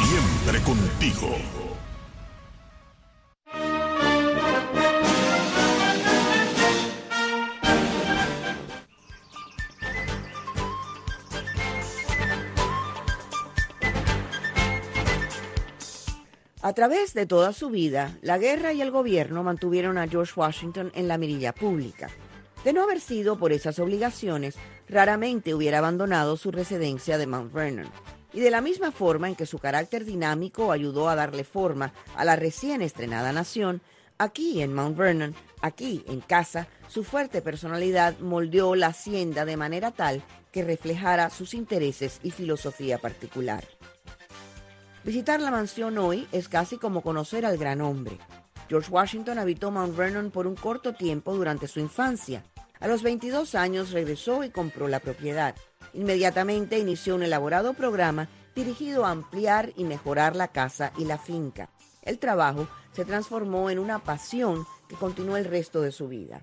Siempre contigo. A través de toda su vida, la guerra y el gobierno mantuvieron a George Washington en la mirilla pública. De no haber sido por esas obligaciones, raramente hubiera abandonado su residencia de Mount Vernon. Y de la misma forma en que su carácter dinámico ayudó a darle forma a la recién estrenada nación, aquí en Mount Vernon, aquí en casa, su fuerte personalidad moldeó la hacienda de manera tal que reflejara sus intereses y filosofía particular. Visitar la mansión hoy es casi como conocer al gran hombre. George Washington habitó Mount Vernon por un corto tiempo durante su infancia. A los 22 años regresó y compró la propiedad. Inmediatamente inició un elaborado programa dirigido a ampliar y mejorar la casa y la finca. El trabajo se transformó en una pasión que continuó el resto de su vida.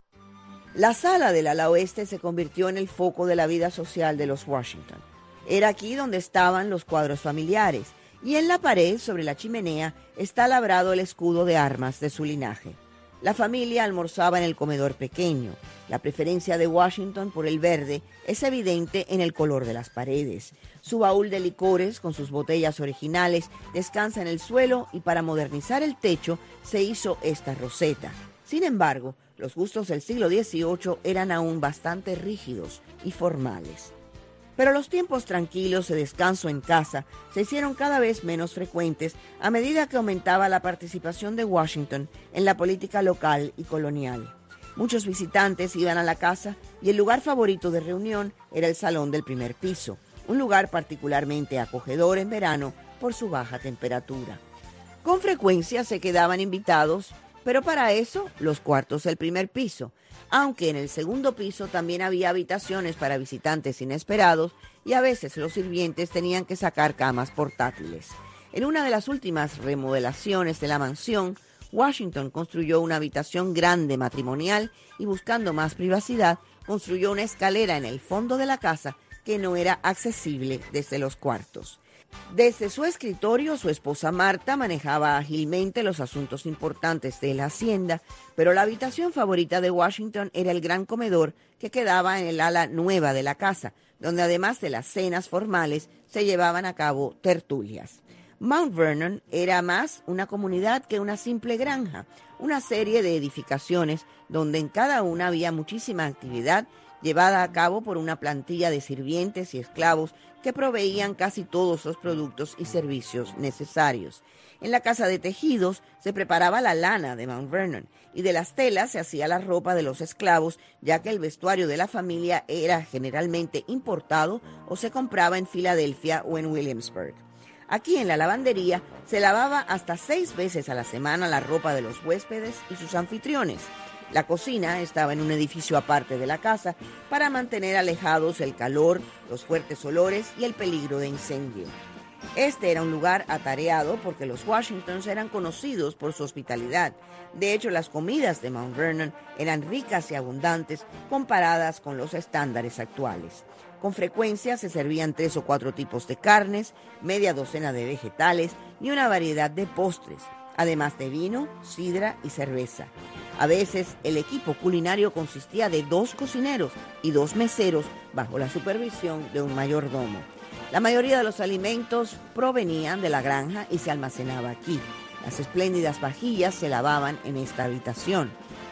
La sala del ala oeste se convirtió en el foco de la vida social de los Washington. Era aquí donde estaban los cuadros familiares, y en la pared, sobre la chimenea, está labrado el escudo de armas de su linaje. La familia almorzaba en el comedor pequeño. La preferencia de Washington por el verde es evidente en el color de las paredes. Su baúl de licores, con sus botellas originales, descansa en el suelo y para modernizar el techo se hizo esta roseta. Sin embargo, los gustos del siglo XVIII eran aún bastante rígidos y formales. Pero los tiempos tranquilos de descanso en casa se hicieron cada vez menos frecuentes a medida que aumentaba la participación de Washington en la política local y colonial. Muchos visitantes iban a la casa y el lugar favorito de reunión era el salón del primer piso, un lugar particularmente acogedor en verano por su baja temperatura. Con frecuencia se quedaban invitados, pero para eso los cuartos del primer piso, aunque en el segundo piso también había habitaciones para visitantes inesperados y a veces los sirvientes tenían que sacar camas portátiles. En una de las últimas remodelaciones de la mansión, Washington construyó una habitación grande matrimonial y buscando más privacidad, construyó una escalera en el fondo de la casa que no era accesible desde los cuartos. Desde su escritorio, su esposa Marta manejaba ágilmente los asuntos importantes de la hacienda, pero la habitación favorita de Washington era el gran comedor que quedaba en el ala nueva de la casa, donde además de las cenas formales se llevaban a cabo tertulias. Mount Vernon era más una comunidad que una simple granja, una serie de edificaciones donde en cada una había muchísima actividad llevada a cabo por una plantilla de sirvientes y esclavos que proveían casi todos los productos y servicios necesarios. En la casa de tejidos se preparaba la lana de Mount Vernon y de las telas se hacía la ropa de los esclavos, ya que el vestuario de la familia era generalmente importado o se compraba en Filadelfia o en Williamsburg. Aquí en la lavandería se lavaba hasta 6 veces a la semana la ropa de los huéspedes y sus anfitriones. La cocina estaba en un edificio aparte de la casa para mantener alejados el calor, los fuertes olores y el peligro de incendio. Este era un lugar atareado porque los Washingtons eran conocidos por su hospitalidad. De hecho, las comidas de Mount Vernon eran ricas y abundantes comparadas con los estándares actuales. Con frecuencia se servían 3 o 4 tipos de carnes, media docena de vegetales y una variedad de postres, además de vino, sidra y cerveza. A veces el equipo culinario consistía de 2 cocineros y 2 meseros bajo la supervisión de un mayordomo. La mayoría de los alimentos provenían de la granja y se almacenaba aquí. Las espléndidas vajillas se lavaban en esta habitación.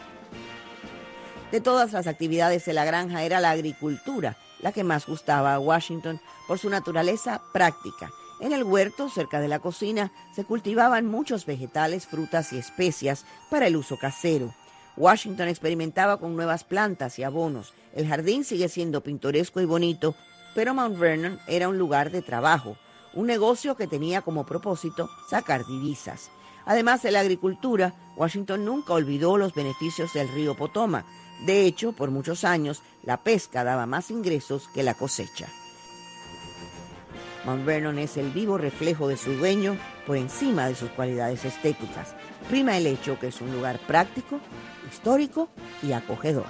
De todas las actividades de la granja era la agricultura la que más gustaba a Washington por su naturaleza práctica. En el huerto, cerca de la cocina, se cultivaban muchos vegetales, frutas y especias para el uso casero. Washington experimentaba con nuevas plantas y abonos. El jardín sigue siendo pintoresco y bonito, pero Mount Vernon era un lugar de trabajo, un negocio que tenía como propósito sacar divisas. Además de la agricultura, Washington nunca olvidó los beneficios del río Potomac. De hecho, por muchos años, la pesca daba más ingresos que la cosecha. Mount Vernon es el vivo reflejo de su dueño por encima de sus cualidades estéticas. Prima el hecho que es un lugar práctico, histórico y acogedor.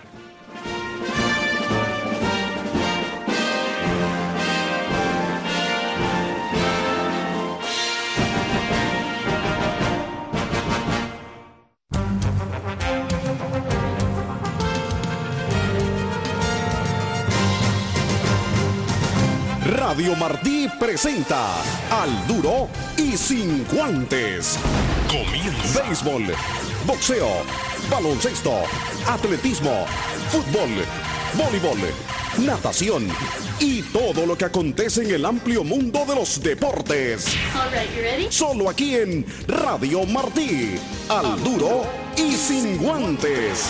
Radio Martí presenta Al Duro y Sin Guantes. Comienza. Béisbol, boxeo, baloncesto, atletismo, fútbol, voleibol, natación y todo lo que acontece en el amplio mundo de los deportes. All right, you ready? Solo aquí en Radio Martí. Al Duro y Sin Guantes.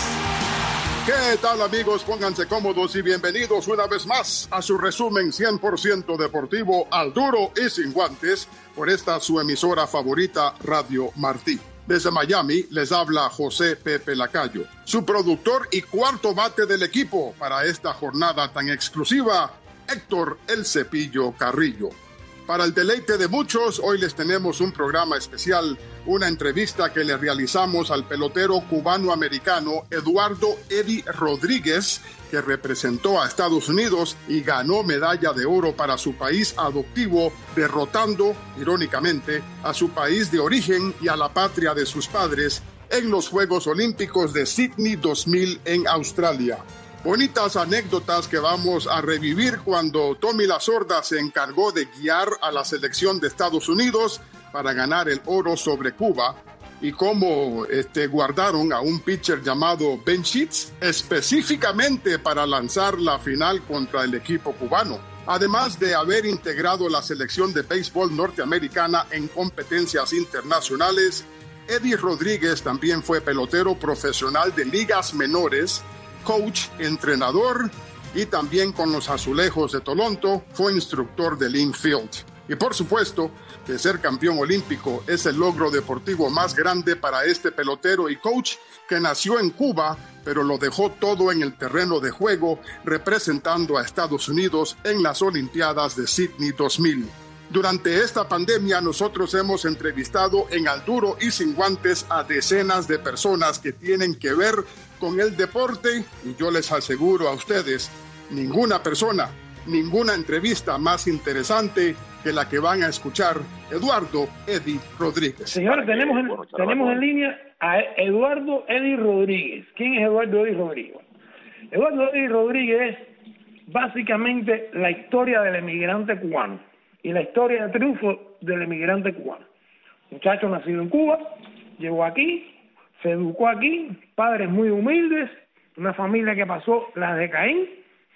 ¿Qué tal, amigos? Pónganse cómodos y bienvenidos una vez más a su resumen 100% deportivo Al Duro y Sin Guantes por esta su emisora favorita, Radio Martí. Desde Miami les habla José Pepe Lacayo, su productor y cuarto bate del equipo para esta jornada tan exclusiva, Héctor El Cepillo Carrillo. Para el deleite de muchos, hoy les tenemos un programa especial, una entrevista que le realizamos al pelotero cubano-americano Eduardo Eddie Rodríguez, que representó a Estados Unidos y ganó medalla de oro para su país adoptivo, derrotando, irónicamente, a su país de origen y a la patria de sus padres en los Juegos Olímpicos de Sydney 2000 en Australia. Bonitas anécdotas que vamos a revivir cuando Tommy Lasorda se encargó de guiar a la selección de Estados Unidos para ganar el oro sobre Cuba y cómo guardaron a un pitcher llamado Ben Sheets específicamente para lanzar la final contra el equipo cubano. Además de haber integrado la selección de béisbol norteamericana en competencias internacionales, Eddie Rodríguez también fue pelotero profesional de ligas menores, coach, entrenador y también con los Azulejos de Toronto fue instructor del infield. Y por supuesto que ser campeón olímpico es el logro deportivo más grande para este pelotero y coach que nació en Cuba, pero lo dejó todo en el terreno de juego representando a Estados Unidos en las Olimpiadas de Sydney 2000. Durante esta pandemia nosotros hemos entrevistado en Al Duro y Sin Guantes a decenas de personas que tienen que ver con el deporte y yo les aseguro a ustedes, ninguna persona, ninguna entrevista más interesante que la que van a escuchar Eduardo Eddie Rodríguez. Señores, tenemos en línea a Eduardo Eddie Rodríguez. ¿Quién es Eduardo Eddie Rodríguez? Eduardo Eddie Rodríguez es básicamente la historia del emigrante cubano y la historia de triunfo del emigrante cubano. Muchacho nacido en Cuba, llegó aquí, se educó aquí, padres muy humildes, una familia que pasó las de Caín.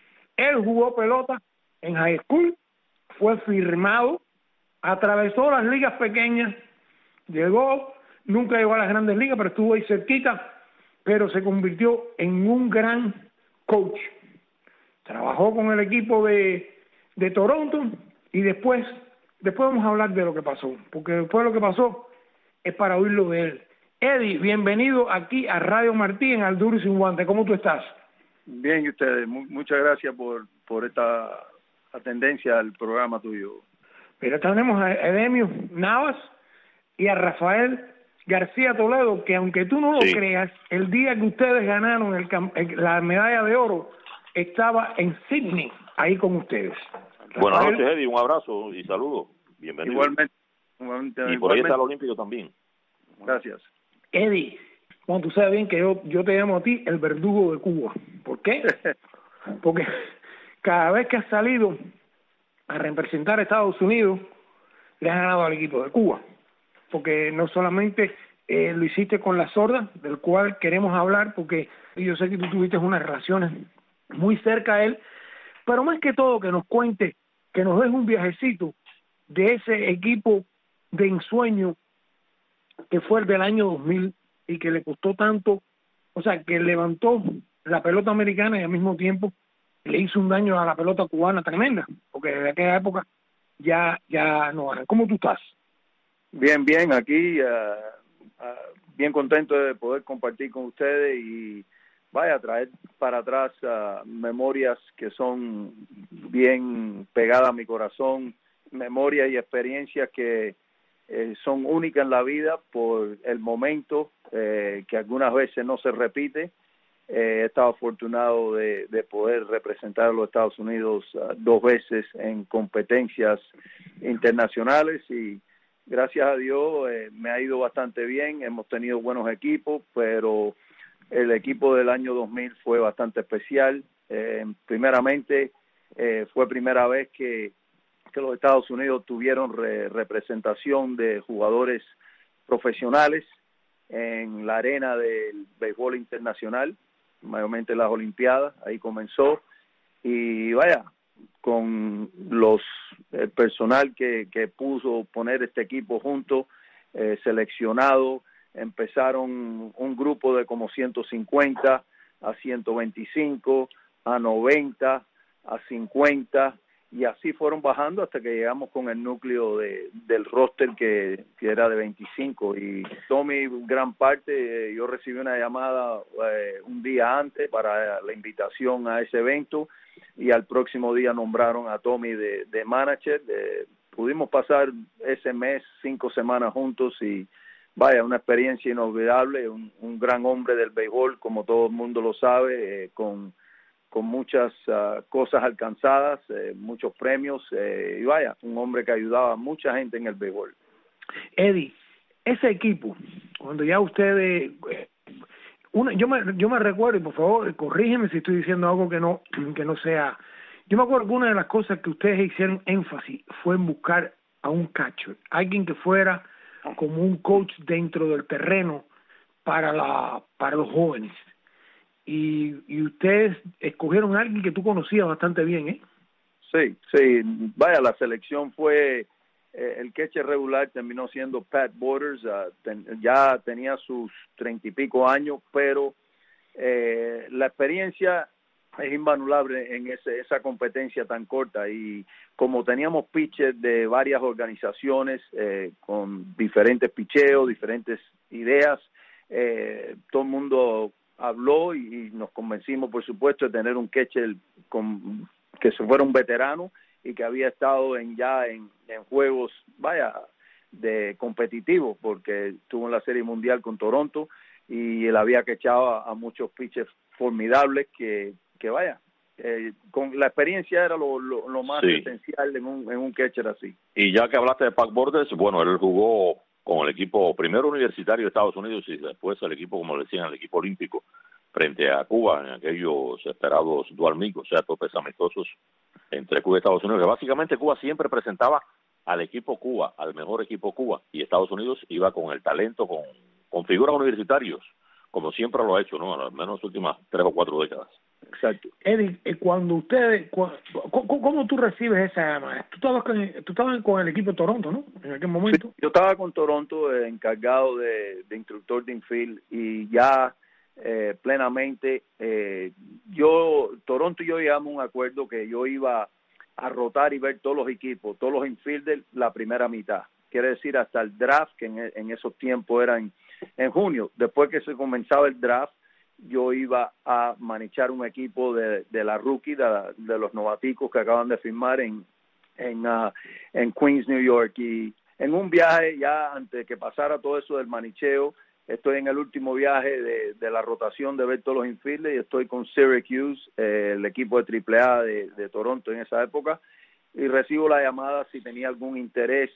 Él jugó pelota en high school, fue firmado, atravesó las ligas pequeñas, nunca llegó a las grandes ligas, pero estuvo ahí cerquita, pero se convirtió en un gran coach. Trabajó con el equipo de Toronto y después vamos a hablar de lo que pasó, porque después de lo que pasó es para oírlo de él. Eddie, bienvenido aquí a Radio Martí en Al Duro y Sin Guantes. ¿Cómo tú estás? Bien, y ustedes. Muchas gracias por esta atendencia al programa tuyo. Pero tenemos a Edemio Navas y a Rafael García Toledo, que aunque tú no lo creas, el día que ustedes ganaron la medalla de oro, estaba en Sydney, ahí con ustedes. Rafael, buenas noches, Eddie. Un abrazo y saludos. Bienvenido. Igualmente. Y por ahí está el Olímpico también. Gracias. Eddie, bueno, tú sabes bien que yo te llamo a ti el verdugo de Cuba. ¿Por qué? Porque cada vez que has salido a representar a Estados Unidos, le has ganado al equipo de Cuba. Porque no solamente lo hiciste con Lasorda, del cual queremos hablar, porque yo sé que tú tuviste unas relaciones muy cerca a él, pero más que todo que nos cuente, que nos deje un viajecito de ese equipo de ensueño que fue el del año 2000 y que le costó tanto, o sea, que levantó la pelota americana y al mismo tiempo le hizo un daño a la pelota cubana tremenda, porque desde aquella época ya no ganan. ¿Cómo tú estás? Bien, aquí, bien contento de poder compartir con ustedes y traer para atrás memorias que son bien pegadas a mi corazón, memorias y experiencias que son únicas en la vida por el momento, que algunas veces no se repite. He estado afortunado de poder representar a los Estados Unidos 2 veces en competencias internacionales y gracias a Dios me ha ido bastante bien. Hemos tenido buenos equipos, pero el equipo del año 2000 fue bastante especial. Primeramente, fue primera vez que que los Estados Unidos tuvieron representación de jugadores profesionales en la arena del béisbol internacional, mayormente las Olimpiadas. Ahí comenzó, y vaya, con el personal que puso poner este equipo junto, seleccionado, empezaron un grupo de como 150 a 125 a 90 a 50, y así fueron bajando hasta que llegamos con el núcleo del roster que era de 25. Y Tommy, gran parte, yo recibí una llamada un día antes para la invitación a ese evento, y al próximo día nombraron a Tommy de manager. Pudimos pasar ese mes 5 semanas juntos, y vaya, una experiencia inolvidable, un gran hombre del béisbol, como todo el mundo lo sabe, con muchas cosas alcanzadas, muchos premios, y vaya, un hombre que ayudaba a mucha gente en el béisbol. Eddie, ese equipo, cuando ya ustedes, yo me recuerdo, y por favor, corrígeme si estoy diciendo algo que no sea, yo me acuerdo que una de las cosas que ustedes hicieron énfasis fue en buscar a un catcher, alguien que fuera como un coach dentro del terreno para los jóvenes. Y ustedes escogieron a alguien que tú conocías bastante bien, ¿eh? Sí, vaya, la selección fue, el catcher regular terminó siendo Pat Borders, ya tenía sus 30 y pico años, pero la experiencia es invaluable en esa competencia tan corta, y como teníamos pitchers de varias organizaciones con diferentes picheos, diferentes ideas, todo el mundo habló y nos convencimos, por supuesto, de tener un catcher que se fuera un veterano y que había estado en juegos, vaya, de competitivos, porque estuvo en la Serie Mundial con Toronto, y él había catchado a muchos pitchers formidables que vaya, con la experiencia era lo más esencial en un catcher así. Y ya que hablaste de Pat Borders, bueno, él jugó con el equipo primero universitario de Estados Unidos y después el equipo, como le decían, el equipo olímpico frente a Cuba en aquellos esperados dual meet, o sea, topes amistosos entre Cuba y Estados Unidos, que básicamente Cuba siempre presentaba al equipo Cuba, al mejor equipo Cuba, y Estados Unidos iba con el talento, con figuras universitarios, como siempre lo ha hecho, ¿no? Al menos las últimas 3 o 4 décadas. Exacto. Eddie, cuando ustedes, ¿cómo tú recibes esa llamada? Tú estabas con el equipo de Toronto, ¿no? En aquel momento. Sí, yo estaba con Toronto, encargado de instructor de infield, y ya plenamente, Toronto y yo llegamos a un acuerdo que yo iba a rotar y ver todos los equipos, todos los infielders, la primera mitad. Quiere decir, hasta el draft, que en esos tiempos era en junio. Después que se comenzaba el draft, yo iba a manechar un equipo de la rookie, de los novaticos que acaban de firmar en Queens, New York. Y en un viaje, ya antes que pasara todo eso del manicheo, estoy en el último viaje de la rotación de ver todos los infielders, y estoy con Syracuse, el equipo de AAA de Toronto en esa época, y recibo la llamada si tenía algún interés.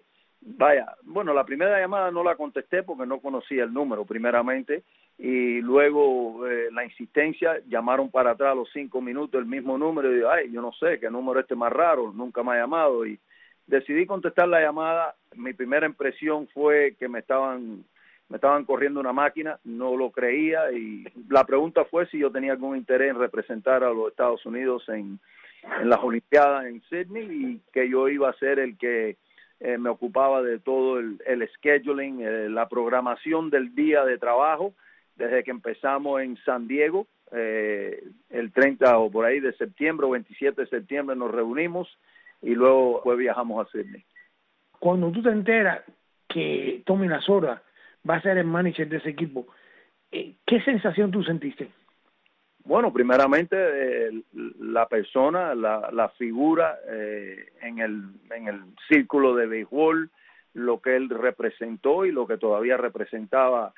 La primera llamada no la contesté porque no conocía el número primeramente, y luego la insistencia, llamaron para atrás a los 5 minutos el mismo número, y digo, yo no sé qué número más raro, nunca me ha llamado, y decidí contestar la llamada. Mi primera impresión fue que me estaban corriendo una máquina, no lo creía, y la pregunta fue si yo tenía algún interés en representar a los Estados Unidos en las Olimpiadas en Sydney, y que yo iba a ser el que me ocupaba de todo el scheduling, la programación del día de trabajo, desde que empezamos en San Diego, el 30 o por ahí de septiembre o 27 de septiembre nos reunimos, y luego viajamos a Sydney. Cuando tú te enteras que Tommy Lasorda va a ser el manager de ese equipo, ¿qué sensación tú sentiste? Bueno, primeramente la persona, la figura en el círculo de béisbol, lo que él representó y lo que todavía representaba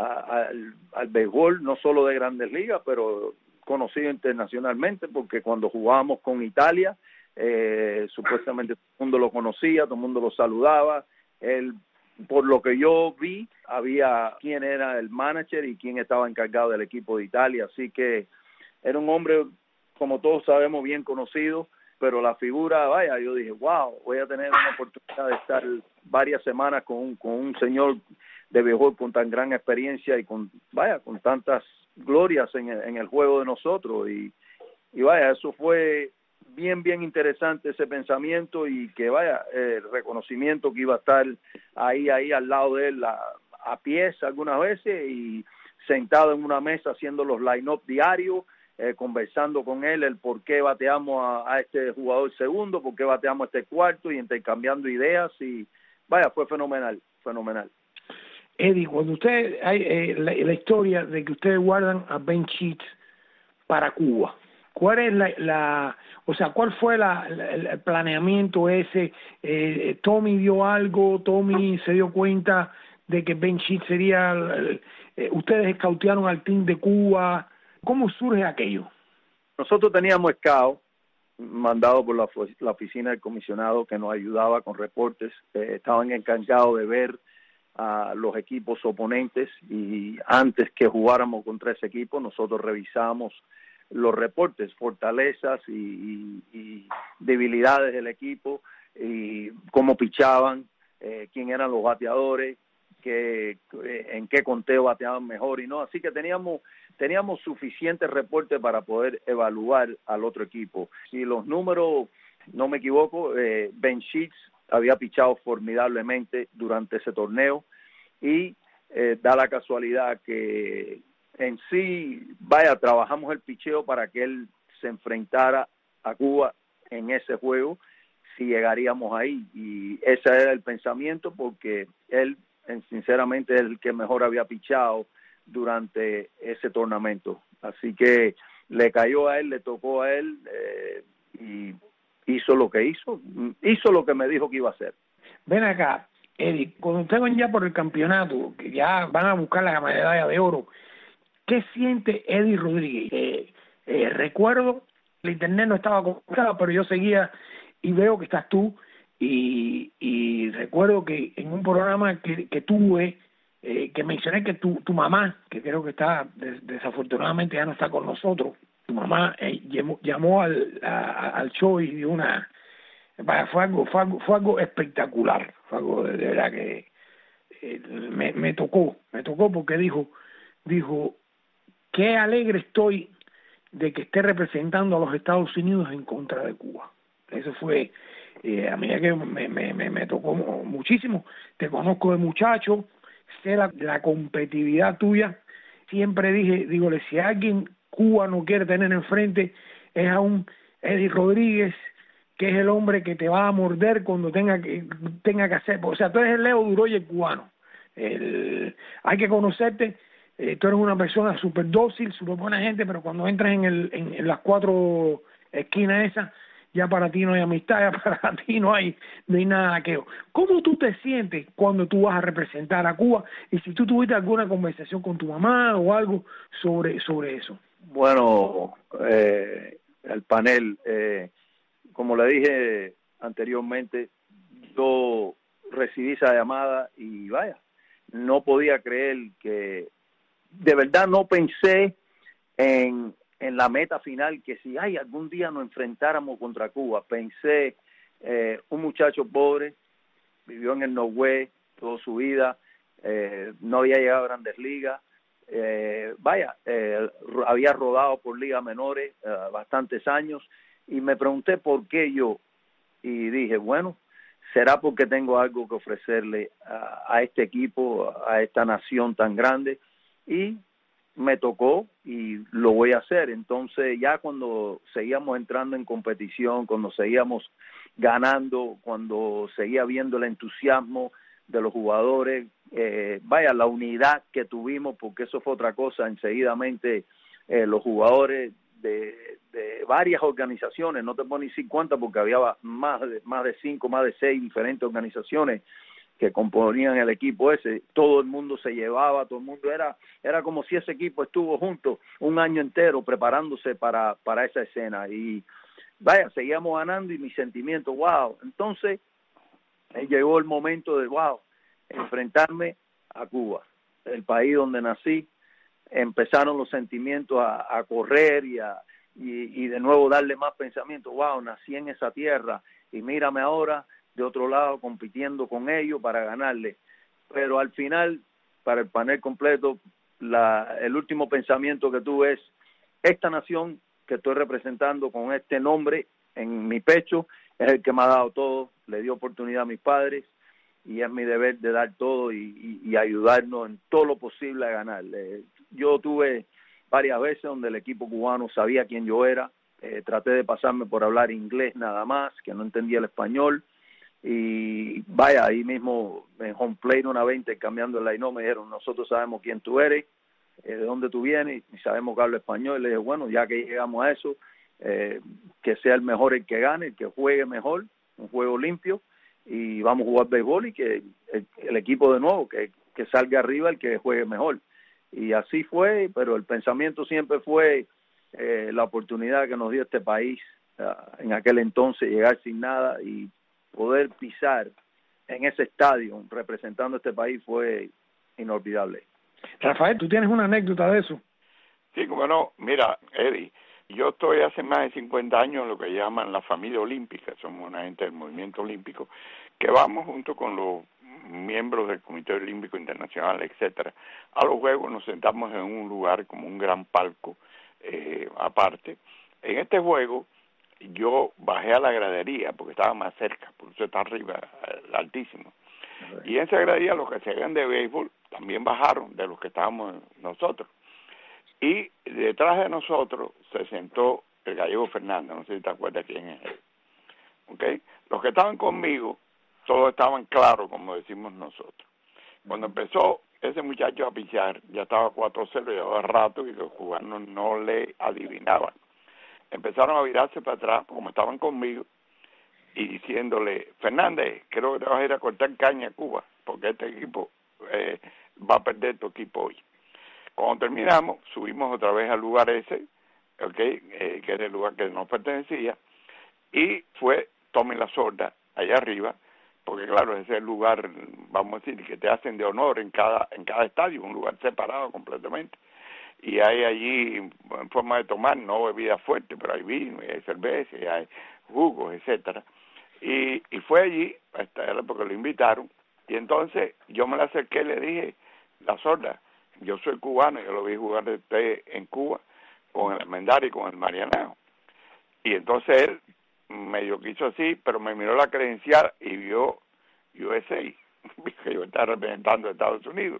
al béisbol, no solo de Grandes Ligas, pero conocido internacionalmente, porque cuando jugábamos con Italia, supuestamente todo el mundo lo conocía, todo el mundo lo saludaba. Él, por lo que yo vi, había quién era el manager y quién estaba encargado del equipo de Italia, así que era un hombre, como todos sabemos, bien conocido, pero la figura, vaya, yo dije, wow, voy a tener una oportunidad de estar varias semanas con un señor de béisbol con tan gran experiencia y con tantas glorias en el juego de nosotros, y vaya, eso fue bien interesante, ese pensamiento, y que vaya, el reconocimiento que iba a estar ahí al lado de él, a pies algunas veces, y sentado en una mesa haciendo los line-up diarios, conversando con él el por qué bateamos a este jugador segundo, por qué bateamos a este cuarto, y intercambiando ideas, y vaya, fue fenomenal. Eddie, cuando usted hay la historia de que ustedes guardan a Ben Sheets para Cuba, ¿cuál es cuál fue el planeamiento ese? ¿Tommy vio algo? ¿Tommy se dio cuenta de que Ben Sheets sería... ustedes escautearon al team de Cuba? ¿Cómo surge aquello? Nosotros teníamos scout mandado por la oficina del comisionado que nos ayudaba con reportes. Estaban encargados de ver a los equipos oponentes, y antes que jugáramos contra ese equipo, nosotros revisamos los reportes, fortalezas y debilidades del equipo, y cómo pichaban, quién eran los bateadores, en qué conteo bateaban mejor y no. Así que teníamos suficientes reportes para poder evaluar al otro equipo. Si los números, no me equivoco, Ben Sheets había pichado formidablemente durante ese torneo, y da la casualidad que en sí, trabajamos el picheo para que él se enfrentara a Cuba en ese juego, si llegaríamos ahí, y ese era el pensamiento, porque él sinceramente es el que mejor había pichado durante ese torneo. Así que le cayó a él, le tocó a él, y hizo lo que hizo lo que me dijo que iba a hacer. Ven acá, Eddie, cuando ustedes van ya por el campeonato, que ya van a buscar la medalla de oro, ¿qué siente Eddie Rodríguez? Recuerdo, el internet no estaba conectado, pero yo seguía y veo que estás tú, y recuerdo que en un programa que tuve, que mencioné que tu mamá, que creo que está, desafortunadamente ya no está con nosotros, tu mamá llamó al show y dio una... Fue algo espectacular, fue algo de verdad que me tocó porque dijo, qué alegre estoy de que esté representando a los Estados Unidos en contra de Cuba. Eso fue, a mí que me tocó muchísimo. Te conozco de muchacho, sé la competitividad tuya. Siempre dígole, si alguien Cuba no quiere tener enfrente, es a un Eddie Rodríguez, que es el hombre que te va a morder cuando tenga que hacer. O sea, tú eres el Leo Duroyer cubano. Hay que conocerte. Tú eres una persona súper dócil, súper buena gente, pero cuando entras en las cuatro esquinas esas, ya para ti no hay amistad, ya para ti no hay nada que... ¿Cómo tú te sientes cuando tú vas a representar a Cuba? Y si tú tuviste alguna conversación con tu mamá o algo sobre eso. Bueno, el panel, como le dije anteriormente, yo recibí esa llamada y vaya, no podía creer que... De verdad no pensé en la meta final, que si algún día nos enfrentáramos contra Cuba. Pensé, un muchacho pobre, vivió en el Norwest toda su vida, no había llegado a Grandes Ligas, había rodado por ligas menores bastantes años, y me pregunté por qué yo, y dije, bueno, será porque tengo algo que ofrecerle a este equipo, a esta nación tan grande, y me tocó y lo voy a hacer. Entonces ya cuando seguíamos entrando en competición, cuando seguíamos ganando, cuando seguía viendo el entusiasmo de los jugadores, la unidad que tuvimos, porque eso fue otra cosa, enseguidamente los jugadores de varias organizaciones, no te puedo ni decir cuántas porque había más de 5, más de 6 diferentes organizaciones que componían el equipo ese. Todo el mundo se llevaba, todo el mundo era como si ese equipo estuvo junto un año entero preparándose para esa escena, y seguíamos ganando, y mi sentimiento, wow. Entonces llegó el momento de enfrentarme a Cuba, el país donde nací. Empezaron los sentimientos a correr y y de nuevo darle más pensamiento. Wow, nací en esa tierra y mírame ahora de otro lado compitiendo con ellos para ganarle. Pero al final, para el panel completo, el último pensamiento que tuve es: esta nación que estoy representando con este nombre en mi pecho es el que me ha dado todo, le dio oportunidad a mis padres y es mi deber de dar todo y ayudarnos en todo lo posible a ganar. Yo tuve varias veces donde el equipo cubano sabía quién yo era, traté de pasarme por hablar inglés nada más, que no entendía el español, y vaya, ahí mismo en home plate una vez intercambiando el line-up me dijeron: nosotros sabemos quién tú eres, de dónde tú vienes y sabemos que hablo español. Y le dije: bueno, ya que llegamos a eso, que sea el mejor el que gane, el que juegue mejor, un juego limpio, y vamos a jugar béisbol y que el equipo de nuevo, que salga arriba el que juegue mejor. Y así fue, pero el pensamiento siempre fue la oportunidad que nos dio este país en aquel entonces, llegar sin nada y poder pisar en ese estadio representando a este país fue inolvidable. Rafael, ¿tú tienes una anécdota de eso? Sí, como no. Mira, Eddie, yo estoy hace más de 50 años en lo que llaman la familia olímpica. Somos una gente del movimiento olímpico que vamos junto con los miembros del Comité Olímpico Internacional, etcétera, a los juegos. Nos sentamos en un lugar como un gran palco aparte. En este juego yo bajé a la gradería porque estaba más cerca, por eso está arriba, altísimo. Y en esa gradería los que se hagan de béisbol también bajaron de los que estábamos nosotros. Y detrás de nosotros se sentó el gallego Fernández, no sé si te acuerdas quién es él. ¿Okay? Los que estaban conmigo, todos estaban claros, como decimos nosotros. Cuando empezó ese muchacho a pichar, ya estaba 4-0, llevaba rato y los cubanos no le adivinaban. Empezaron a virarse para atrás, como estaban conmigo, y diciéndole: Fernández, creo que te vas a ir a cortar caña a Cuba, porque este equipo va a perder tu equipo hoy. Cuando terminamos, subimos otra vez al lugar ese, que era el lugar que nos pertenecía, y fue Tommy La Sorda, allá arriba, porque claro, ese es el lugar, vamos a decir, que te hacen de honor en cada estadio, un lugar separado completamente. Y hay allí, en forma de tomar, no bebidas fuertes, pero hay vino, y hay cerveza, y hay jugos, etcétera. Y fue allí, porque lo invitaron, y entonces yo me le acerqué y le dije: La Sorda, yo soy cubano, yo lo vi jugar de usted en Cuba, con el Almendares y con el Marianao. Y entonces él medio quiso así, pero me miró la credencial y vio USA, que yo estaba representando a Estados Unidos.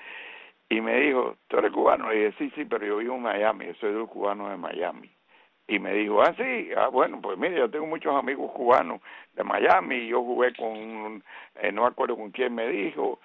Y me dijo: ¿tú eres cubano? Le dije: sí, pero yo vivo en Miami, yo soy de los cubanos de Miami. Y me dijo: sí, bueno, pues mire, yo tengo muchos amigos cubanos de Miami, y yo jugué con, no me acuerdo con quién me dijo,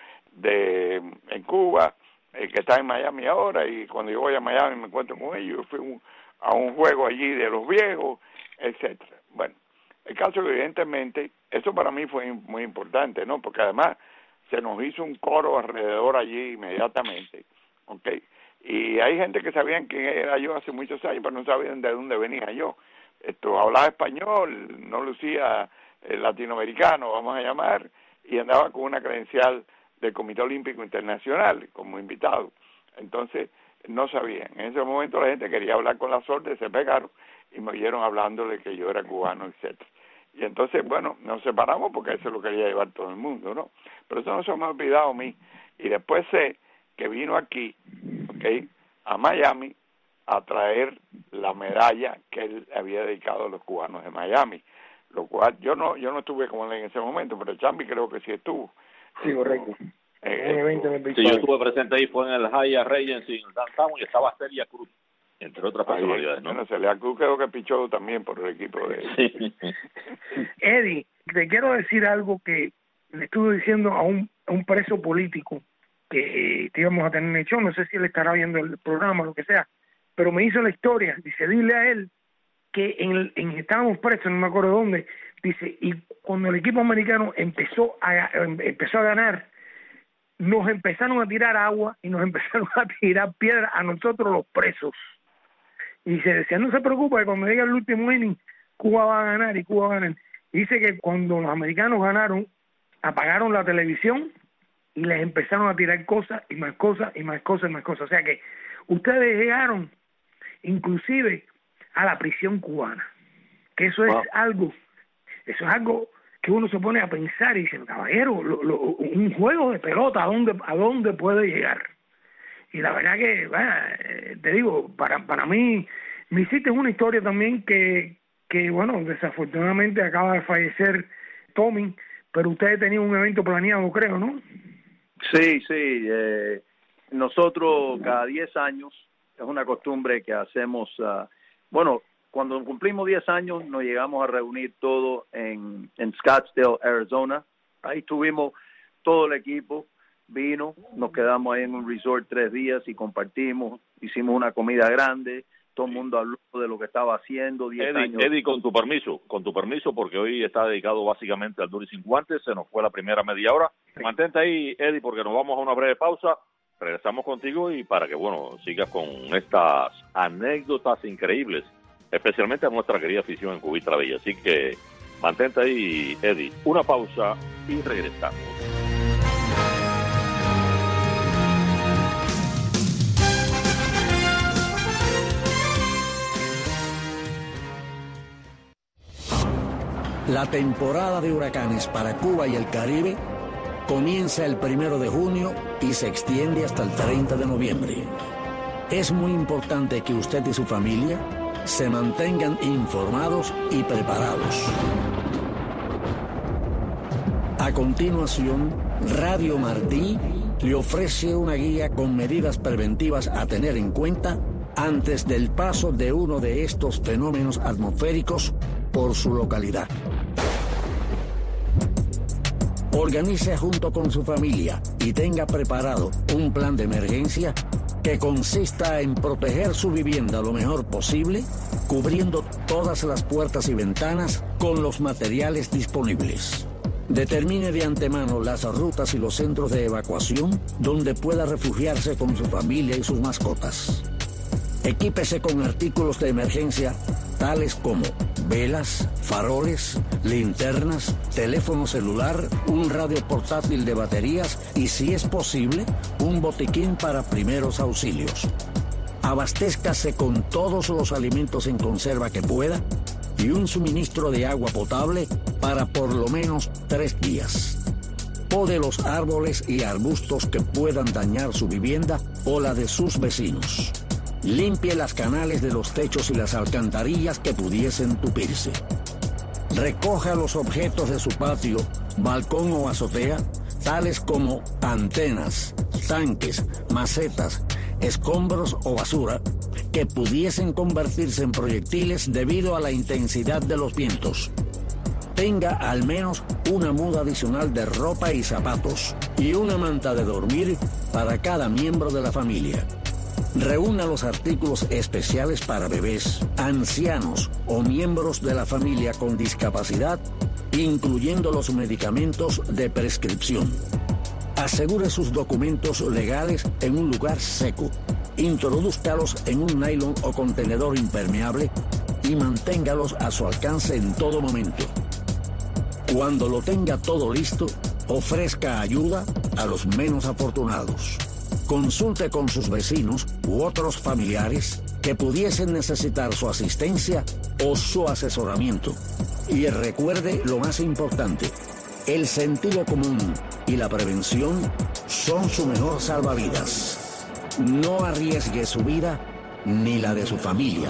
en Cuba, que está en Miami ahora, y cuando yo voy a Miami me encuentro con ellos. Yo fui a un juego allí de los viejos, etcétera. Bueno, el caso evidentemente, eso para mí fue muy importante, ¿no? Porque además se nos hizo un coro alrededor allí inmediatamente, ¿ok? Y hay gente que sabían quién era yo hace muchos años, pero no sabían de dónde venía yo. Hablaba español, no lucía latinoamericano, vamos a llamar, y andaba con una credencial del Comité Olímpico Internacional como invitado. Entonces, no sabían. En ese momento la gente quería hablar con La Sorda, se pegaron y me oyeron hablándole que yo era cubano, etcétera. Y entonces, bueno, nos separamos porque eso lo quería llevar todo el mundo, ¿no? Pero eso no se me ha olvidado a mí. Y después sé que vino aquí, ¿ok?, a Miami, a traer la medalla que él había dedicado a los cubanos de Miami. Lo cual, yo no estuve con él en ese momento, pero Chambi creo que sí estuvo. Sí, correcto. Sí, yo estuve presente ahí, fue en el Hyatt Regency en Downtown, y estaba Celia Cruz, entre otras personalidades, ¿no? Bueno, Celia Cruz creo que pichó también por el equipo de él. Sí. Eddie, te quiero decir algo que le estuve diciendo a un preso político que te íbamos a tener en el show, no sé si él estará viendo el programa o lo que sea, pero me hizo la historia. Dice: dile a él que estábamos presos, no me acuerdo dónde, dice, y cuando el equipo americano empezó a ganar, nos empezaron a tirar agua y nos empezaron a tirar piedra a nosotros los presos. Y se decía: no se preocupe, que cuando llegue el último inning, Cuba va a ganar y Cuba va a ganar. Y dice que cuando los americanos ganaron, apagaron la televisión y les empezaron a tirar cosas y más cosas y más cosas y más cosas. O sea que ustedes llegaron inclusive a la prisión cubana. Que eso es algo que uno se pone a pensar y dice, caballero, un juego de pelota, ¿a dónde puede llegar? Y la verdad que, te digo, para mí, me hiciste una historia también que bueno, desafortunadamente acaba de fallecer Tommy, pero ustedes tenían un evento planeado, creo, ¿no? Sí, nosotros cada 10 años, es una costumbre que hacemos, cuando cumplimos 10 años nos llegamos a reunir todos en Scottsdale, Arizona. Ahí tuvimos todo el equipo, vino, nos quedamos ahí en un resort 3 días y compartimos, hicimos una comida grande, todo el mundo habló de lo que estaba haciendo. 10 años. Eddie, con tu permiso, porque hoy está dedicado básicamente al Duro y Sin Guantes, se nos fue la primera media hora. Sí. Mantente ahí, Eddie, porque nos vamos a una breve pausa, regresamos contigo y para que, sigas con estas anécdotas increíbles, especialmente a nuestra querida afición en Cubita la Bella. Así que mantente ahí, Eddie, una pausa y regresamos. La temporada de huracanes para Cuba y el Caribe comienza el 1 de junio y se extiende hasta el 30 de noviembre. Es muy importante que usted y su familia se mantengan informados y preparados. A continuación, Radio Martí le ofrece una guía con medidas preventivas a tener en cuenta antes del paso de uno de estos fenómenos atmosféricos por su localidad. Organice junto con su familia y tenga preparado un plan de emergencia que consista en proteger su vivienda lo mejor posible, cubriendo todas las puertas y ventanas con los materiales disponibles. Determine de antemano las rutas y los centros de evacuación donde pueda refugiarse con su familia y sus mascotas. Equípese con artículos de emergencia tales como velas, faroles, linternas, teléfono celular, un radio portátil de baterías y, si es posible, un botiquín para primeros auxilios. Abastézcase con todos los alimentos en conserva que pueda y un suministro de agua potable para por lo menos 3 días. Pode los árboles y arbustos que puedan dañar su vivienda o la de sus vecinos. Limpie las canales de los techos y las alcantarillas que pudiesen tupirse. Recoja los objetos de su patio, balcón o azotea, tales como antenas, tanques, macetas, escombros o basura, que pudiesen convertirse en proyectiles debido a la intensidad de los vientos. Tenga al menos una muda adicional de ropa y zapatos y una manta de dormir para cada miembro de la familia. Reúna los artículos especiales para bebés, ancianos o miembros de la familia con discapacidad, incluyendo los medicamentos de prescripción. Asegure sus documentos legales en un lugar seco. Introdúzcalos en un nylon o contenedor impermeable y manténgalos a su alcance en todo momento. Cuando lo tenga todo listo, ofrezca ayuda a los menos afortunados. Consulte con sus vecinos u otros familiares que pudiesen necesitar su asistencia o su asesoramiento. Y recuerde lo más importante, el sentido común y la prevención son su mejor salvavidas. No arriesgue su vida ni la de su familia.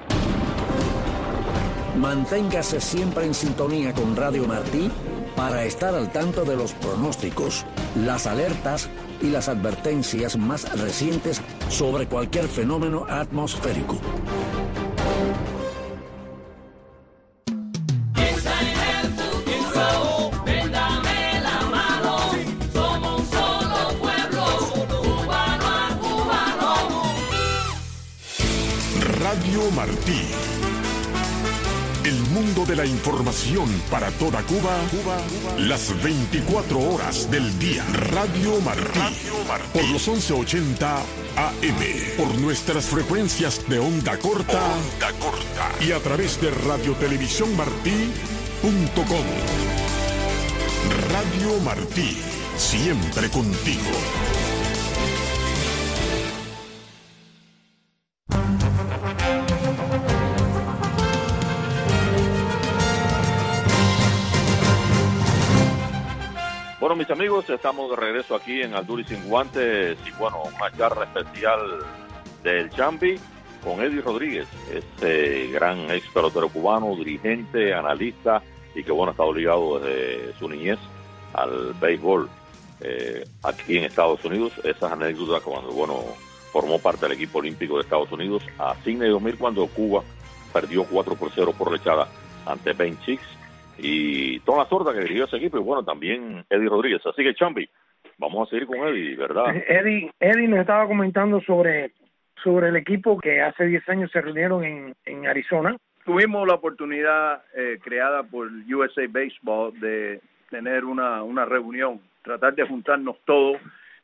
Manténgase siempre en sintonía con Radio Martí para estar al tanto de los pronósticos, las alertas y las advertencias más recientes sobre cualquier fenómeno atmosférico. Radio Martí. El mundo de la información para toda Cuba, las 24 horas del día. Radio Martí, por los 1180 AM, por nuestras frecuencias de onda corta, y a través de radiotelevisiónmartí.com. Radio Martí, siempre contigo. mis amigos, estamos de regreso aquí en Al Duro y Sin Guantes y bueno, una charla especial del Champi con Eddie Rodríguez, este gran ex pelotero cubano, dirigente, analista y que bueno, ha estado ligado desde su niñez al béisbol aquí en Estados Unidos. Esas anécdotas cuando bueno, formó parte del equipo olímpico de Estados Unidos a Sydney 2000 cuando Cuba perdió 4-0 por lechada ante Ben Chicks y Tom Lasorda que dirigió ese equipo y bueno, también Eddie Rodríguez. Así que Champi, vamos a seguir con Eddie, ¿verdad? Eddie nos estaba comentando sobre el equipo que hace 10 años se reunieron en Arizona. Tuvimos la oportunidad creada por USA Baseball de tener una reunión, tratar de juntarnos todos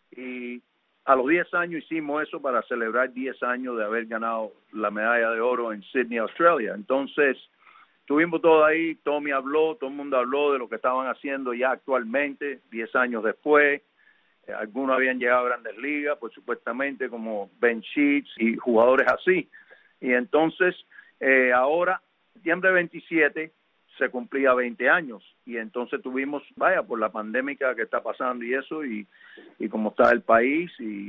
y a los 10 años hicimos eso para celebrar 10 años de haber ganado la medalla de oro en Sydney, Australia. Entonces, estuvimos todos ahí, Tommy habló, todo el mundo habló de lo que estaban haciendo ya actualmente, 10 años después. Algunos habían llegado a Grandes Ligas, pues supuestamente como Ben Sheets y jugadores así. Y entonces, ahora, septiembre 27, se cumplía 20 años. Y entonces tuvimos, por la pandemia que está pasando y eso, y como está el país,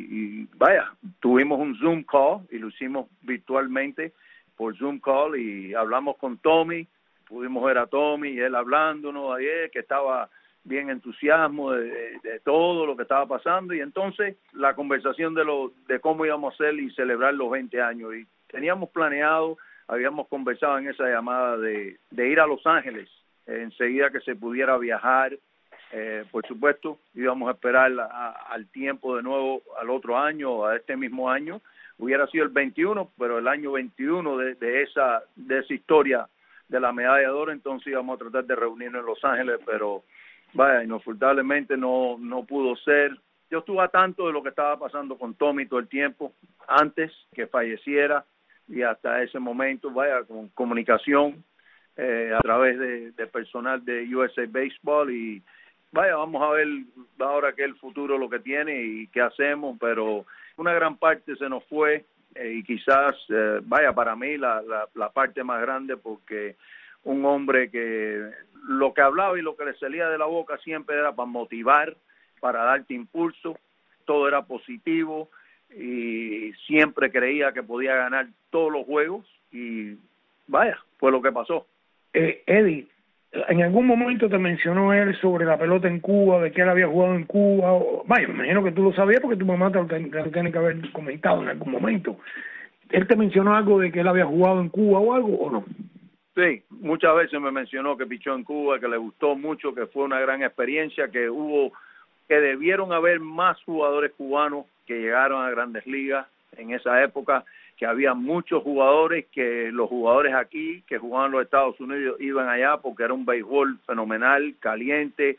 y tuvimos un Zoom call y lo hicimos virtualmente por Zoom call y hablamos con Tommy, pudimos ver a Tommy y él hablándonos ayer que estaba bien entusiasmo de todo lo que estaba pasando y entonces la conversación de cómo íbamos a hacer y celebrar los 20 años y teníamos planeado, habíamos conversado en esa llamada de ir a Los Ángeles enseguida que se pudiera viajar, por supuesto íbamos a esperar al tiempo de nuevo al otro año, a este mismo año. Hubiera sido el 21, pero el año 21 de esa historia de la medalla de oro, entonces íbamos a tratar de reunirnos en Los Ángeles, pero inofultablemente no pudo ser. Yo estuve a tanto de lo que estaba pasando con Tommy todo el tiempo, antes que falleciera, y hasta ese momento, con comunicación a través de personal de USA Baseball, y vamos a ver ahora qué es el futuro, lo que tiene y qué hacemos, pero una gran parte se nos fue y quizás, para mí la parte más grande porque un hombre que lo que hablaba y lo que le salía de la boca siempre era para motivar, para darte impulso, todo era positivo y siempre creía que podía ganar todos los juegos y fue lo que pasó. Eddie, ¿en algún momento te mencionó él sobre la pelota en Cuba, de que él había jugado en Cuba? Me imagino que tú lo sabías porque tu mamá te lo tiene que haber comentado en algún momento. ¿Él te mencionó algo de que él había jugado en Cuba o algo o no? Sí, muchas veces me mencionó que pichó en Cuba, que le gustó mucho, que fue una gran experiencia, que debieron haber más jugadores cubanos que llegaron a Grandes Ligas en esa época, que había muchos jugadores, que los jugadores aquí que jugaban en los Estados Unidos iban allá porque era un béisbol fenomenal, caliente,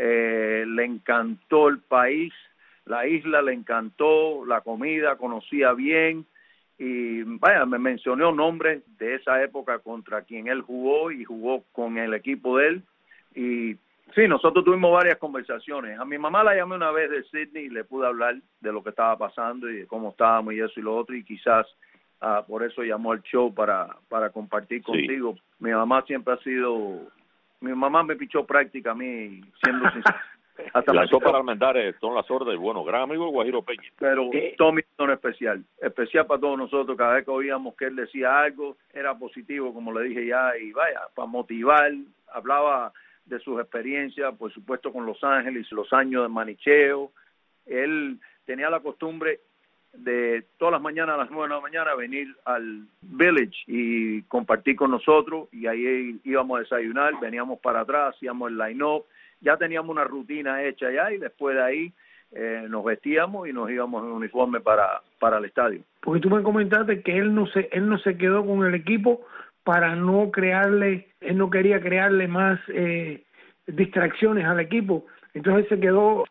le encantó el país, la isla le encantó, la comida, conocía bien y me mencionó nombres de esa época contra quien él jugó y jugó con el equipo de él y sí, nosotros tuvimos varias conversaciones. A mi mamá la llamé una vez de Sydney y le pude hablar de lo que estaba pasando y de cómo estábamos y eso y lo otro y quizás por eso llamó al show para compartir contigo. Sí. Mi mamá siempre ha sido... Mi mamá me pichó práctica a mí, siendo sincero. Hasta lanzó para Almendares, Tom Lasorda, y bueno, gran amigo de Guajiro Peña. Pero Tommy es especial para todos nosotros. Cada vez que oíamos que él decía algo, era positivo, como le dije ya, y para motivar, hablaba de sus experiencias, por supuesto con Los Ángeles, los años de manicheo. Él tenía la costumbre de todas las mañanas a las 9 de la mañana venir al Village y compartir con nosotros y ahí íbamos a desayunar, veníamos para atrás, hacíamos el line-up, ya teníamos una rutina hecha ya y después de ahí nos vestíamos y nos íbamos en uniforme para el estadio. Porque tú me comentaste que él no se quedó con el equipo para no crearle, él no quería crearle más distracciones al equipo. Entonces se quedó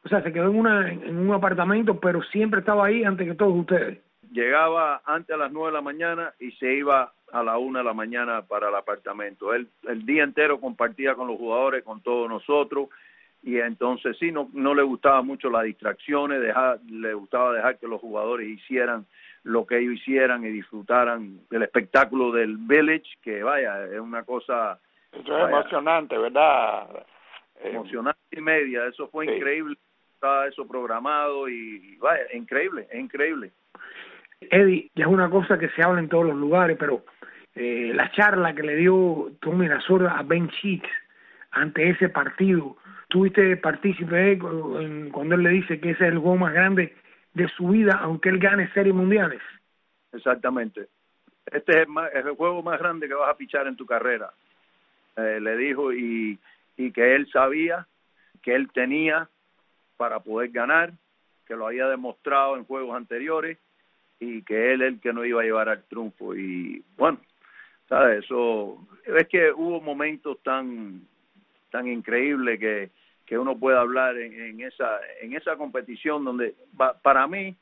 en un apartamento, pero siempre estaba ahí antes que todos ustedes. Llegaba antes a las 9 de la mañana y se iba a la 1 de la mañana para el apartamento. Él el día entero compartía con los jugadores, con todos nosotros, y entonces sí, no le gustaba mucho las distracciones, le gustaba dejar que los jugadores hicieran lo que ellos hicieran y disfrutaran del espectáculo del Village, que es una cosa... Eso es emocionante, ¿verdad, emocionante y media. Eso fue increíble. Estaba eso programado y vaya, increíble. Eddie, ya es una cosa que se habla en todos los lugares, pero la charla que le dio Tommy Lasorda a Ben Cheeks ante ese partido, ¿tuviste partícipe cuando él le dice que ese es el juego más grande de su vida, aunque él gane series mundiales? Exactamente. Este es el juego más grande que vas a pichar en tu carrera, le dijo, y que él sabía que él tenía para poder ganar, que lo había demostrado en juegos anteriores y que él es el que no iba a llevar al triunfo. Y bueno, ¿sabes? Eso es que hubo momentos tan increíbles que uno puede hablar en esa competición donde para mí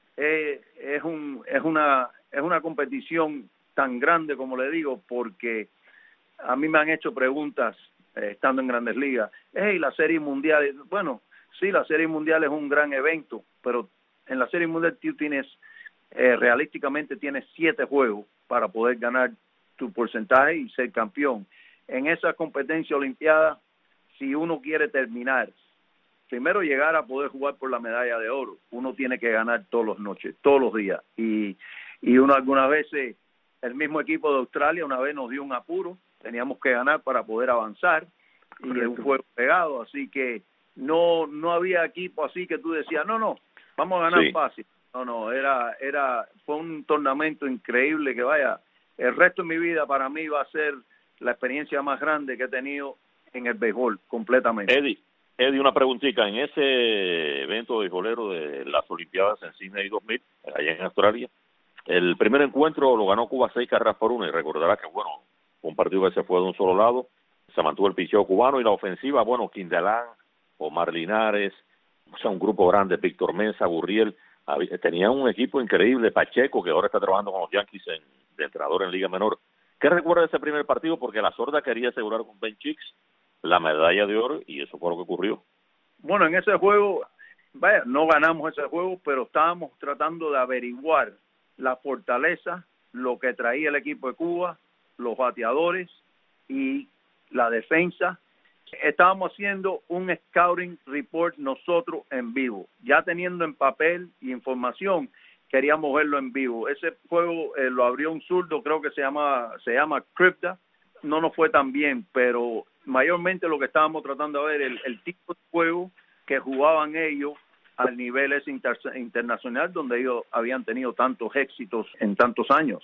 es una competición tan grande, como le digo, porque a mí me han hecho preguntas estando en Grandes Ligas. La Serie Mundial, bueno, sí, la Serie Mundial es un gran evento, pero en la Serie Mundial tú tienes, realísticamente tienes 7 juegos para poder ganar tu porcentaje y ser campeón. En esa competencia olimpiada, si uno quiere terminar, primero llegar a poder jugar por la medalla de oro, uno tiene que ganar todas las noches, todos los días. Y uno algunas veces, el mismo equipo de Australia una vez nos dio un apuro, teníamos que ganar para poder avanzar. Correcto. Y es un juego pegado, así que no había equipo así que tú decías, no, vamos a ganar fácil. No, fue un torneo increíble que vaya, el resto de mi vida para mí va a ser la experiencia más grande que he tenido en el béisbol, completamente. Eddie, una preguntita, en ese evento beisbolero de las Olimpiadas en Sydney 2000, allá en Australia, el primer encuentro lo ganó Cuba 6-1, y recordará que, bueno, fue un partido que se fue de un solo lado, se mantuvo el picheo cubano y la ofensiva, bueno, Quindelán, Omar Linares, o sea, un grupo grande, Víctor Mesa, Gurriel, tenía un equipo increíble, Pacheco, que ahora está trabajando con los Yankees de entrenador en Liga Menor. ¿Qué recuerda de ese primer partido? Porque Lasorda quería asegurar con Ben Cheeks la medalla de oro y eso fue lo que ocurrió. Bueno, en ese juego, vaya, no ganamos ese juego, pero estábamos tratando de averiguar la fortaleza, lo que traía el equipo de Cuba, los bateadores y la defensa. Estábamos haciendo un scouting report nosotros en vivo, ya teniendo en papel y información, queríamos verlo en vivo. Ese juego lo abrió un zurdo, creo que se llama Crypta, no nos fue tan bien, pero mayormente lo que estábamos tratando de ver el tipo de juego que jugaban ellos al nivel internacional, donde ellos habían tenido tantos éxitos en tantos años.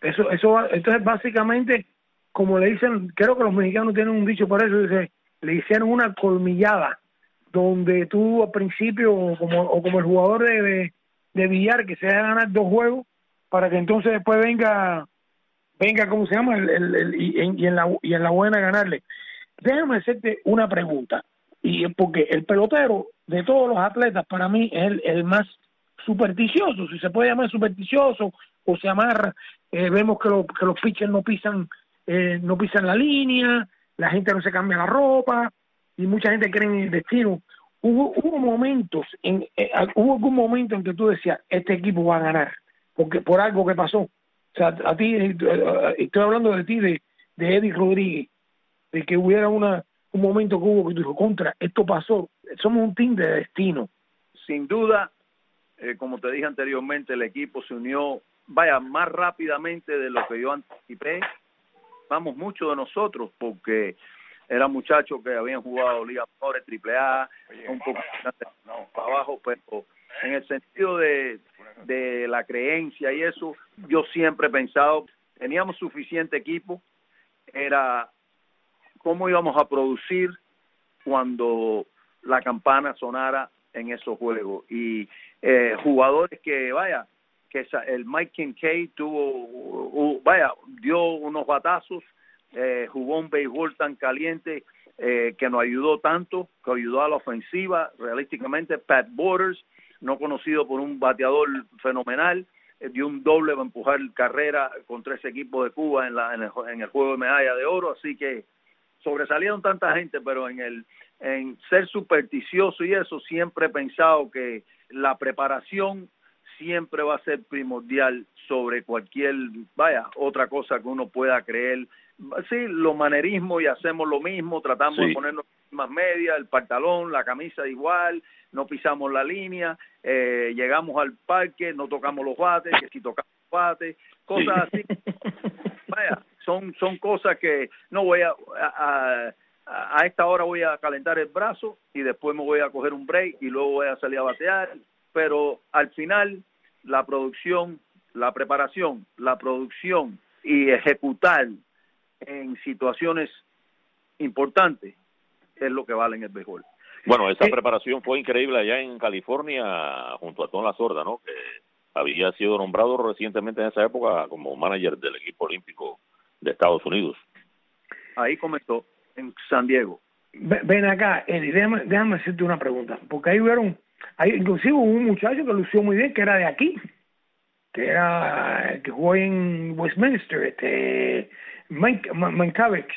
Entonces básicamente, como le dicen, creo que los mexicanos tienen un dicho por eso, dice, le hicieron una colmillada, donde tú al principio, o como el jugador de billar, que se va a ganar 2 juegos, para que entonces después venga, ¿cómo se llama? Y en la buena ganarle. Déjame hacerte una pregunta, y porque el pelotero de todos los atletas para mí es el más supersticioso, si se puede llamar supersticioso, o se amarra. Vemos que los pitchers no pisan la línea, la gente no se cambia la ropa y mucha gente cree en el destino. Hubo algún momento en que tú decías, este equipo va a ganar, porque por algo que pasó. O sea, a ti, estoy hablando de ti, de Eddie Rodríguez, de que hubiera un momento que hubo que tú dijo, contra, esto pasó, somos un team de destino. Sin duda, como te dije anteriormente, el equipo se unió, más rápidamente de lo que yo anticipé. Vamos mucho de nosotros, porque eran muchachos que habían jugado Liga Menor, AAA, un poco para abajo, pero en el sentido de la creencia y eso, yo siempre he pensado, teníamos suficiente equipo, era cómo íbamos a producir cuando la campana sonara en esos juegos. Y jugadores que el Mike Kincaid dio unos batazos, jugó un béisbol tan caliente que nos ayudó tanto, que ayudó a la ofensiva, realísticamente. Pat Borders, no conocido por un bateador fenomenal, dio un doble para empujar carrera contra ese equipo de Cuba en el juego de medalla de oro, así que sobresalieron tanta gente, pero en ser supersticioso y eso, siempre he pensado que la preparación siempre va a ser primordial sobre cualquier, otra cosa que uno pueda creer. Sí, los manerismos y hacemos lo mismo, tratamos de ponernos las medias, el pantalón, la camisa igual, no pisamos la línea, llegamos al parque, no tocamos los bates, que si tocamos los bates, cosas así. Son cosas que no voy a esta hora voy a calentar el brazo y después me voy a coger un break y luego voy a salir a batear, pero al final la producción, la preparación, la producción y ejecutar en situaciones importantes es lo que vale en el béisbol. Bueno, esa preparación fue increíble allá en California junto a Tom La Sorda, ¿no? Que había sido nombrado recientemente en esa época como manager del equipo olímpico de Estados Unidos. Ahí comenzó en San Diego. Ven acá, Eddie, déjame hacerte una pregunta, porque inclusive hubo un muchacho que lució muy bien, que era de aquí, que jugó en Westminster, Mankiewicz.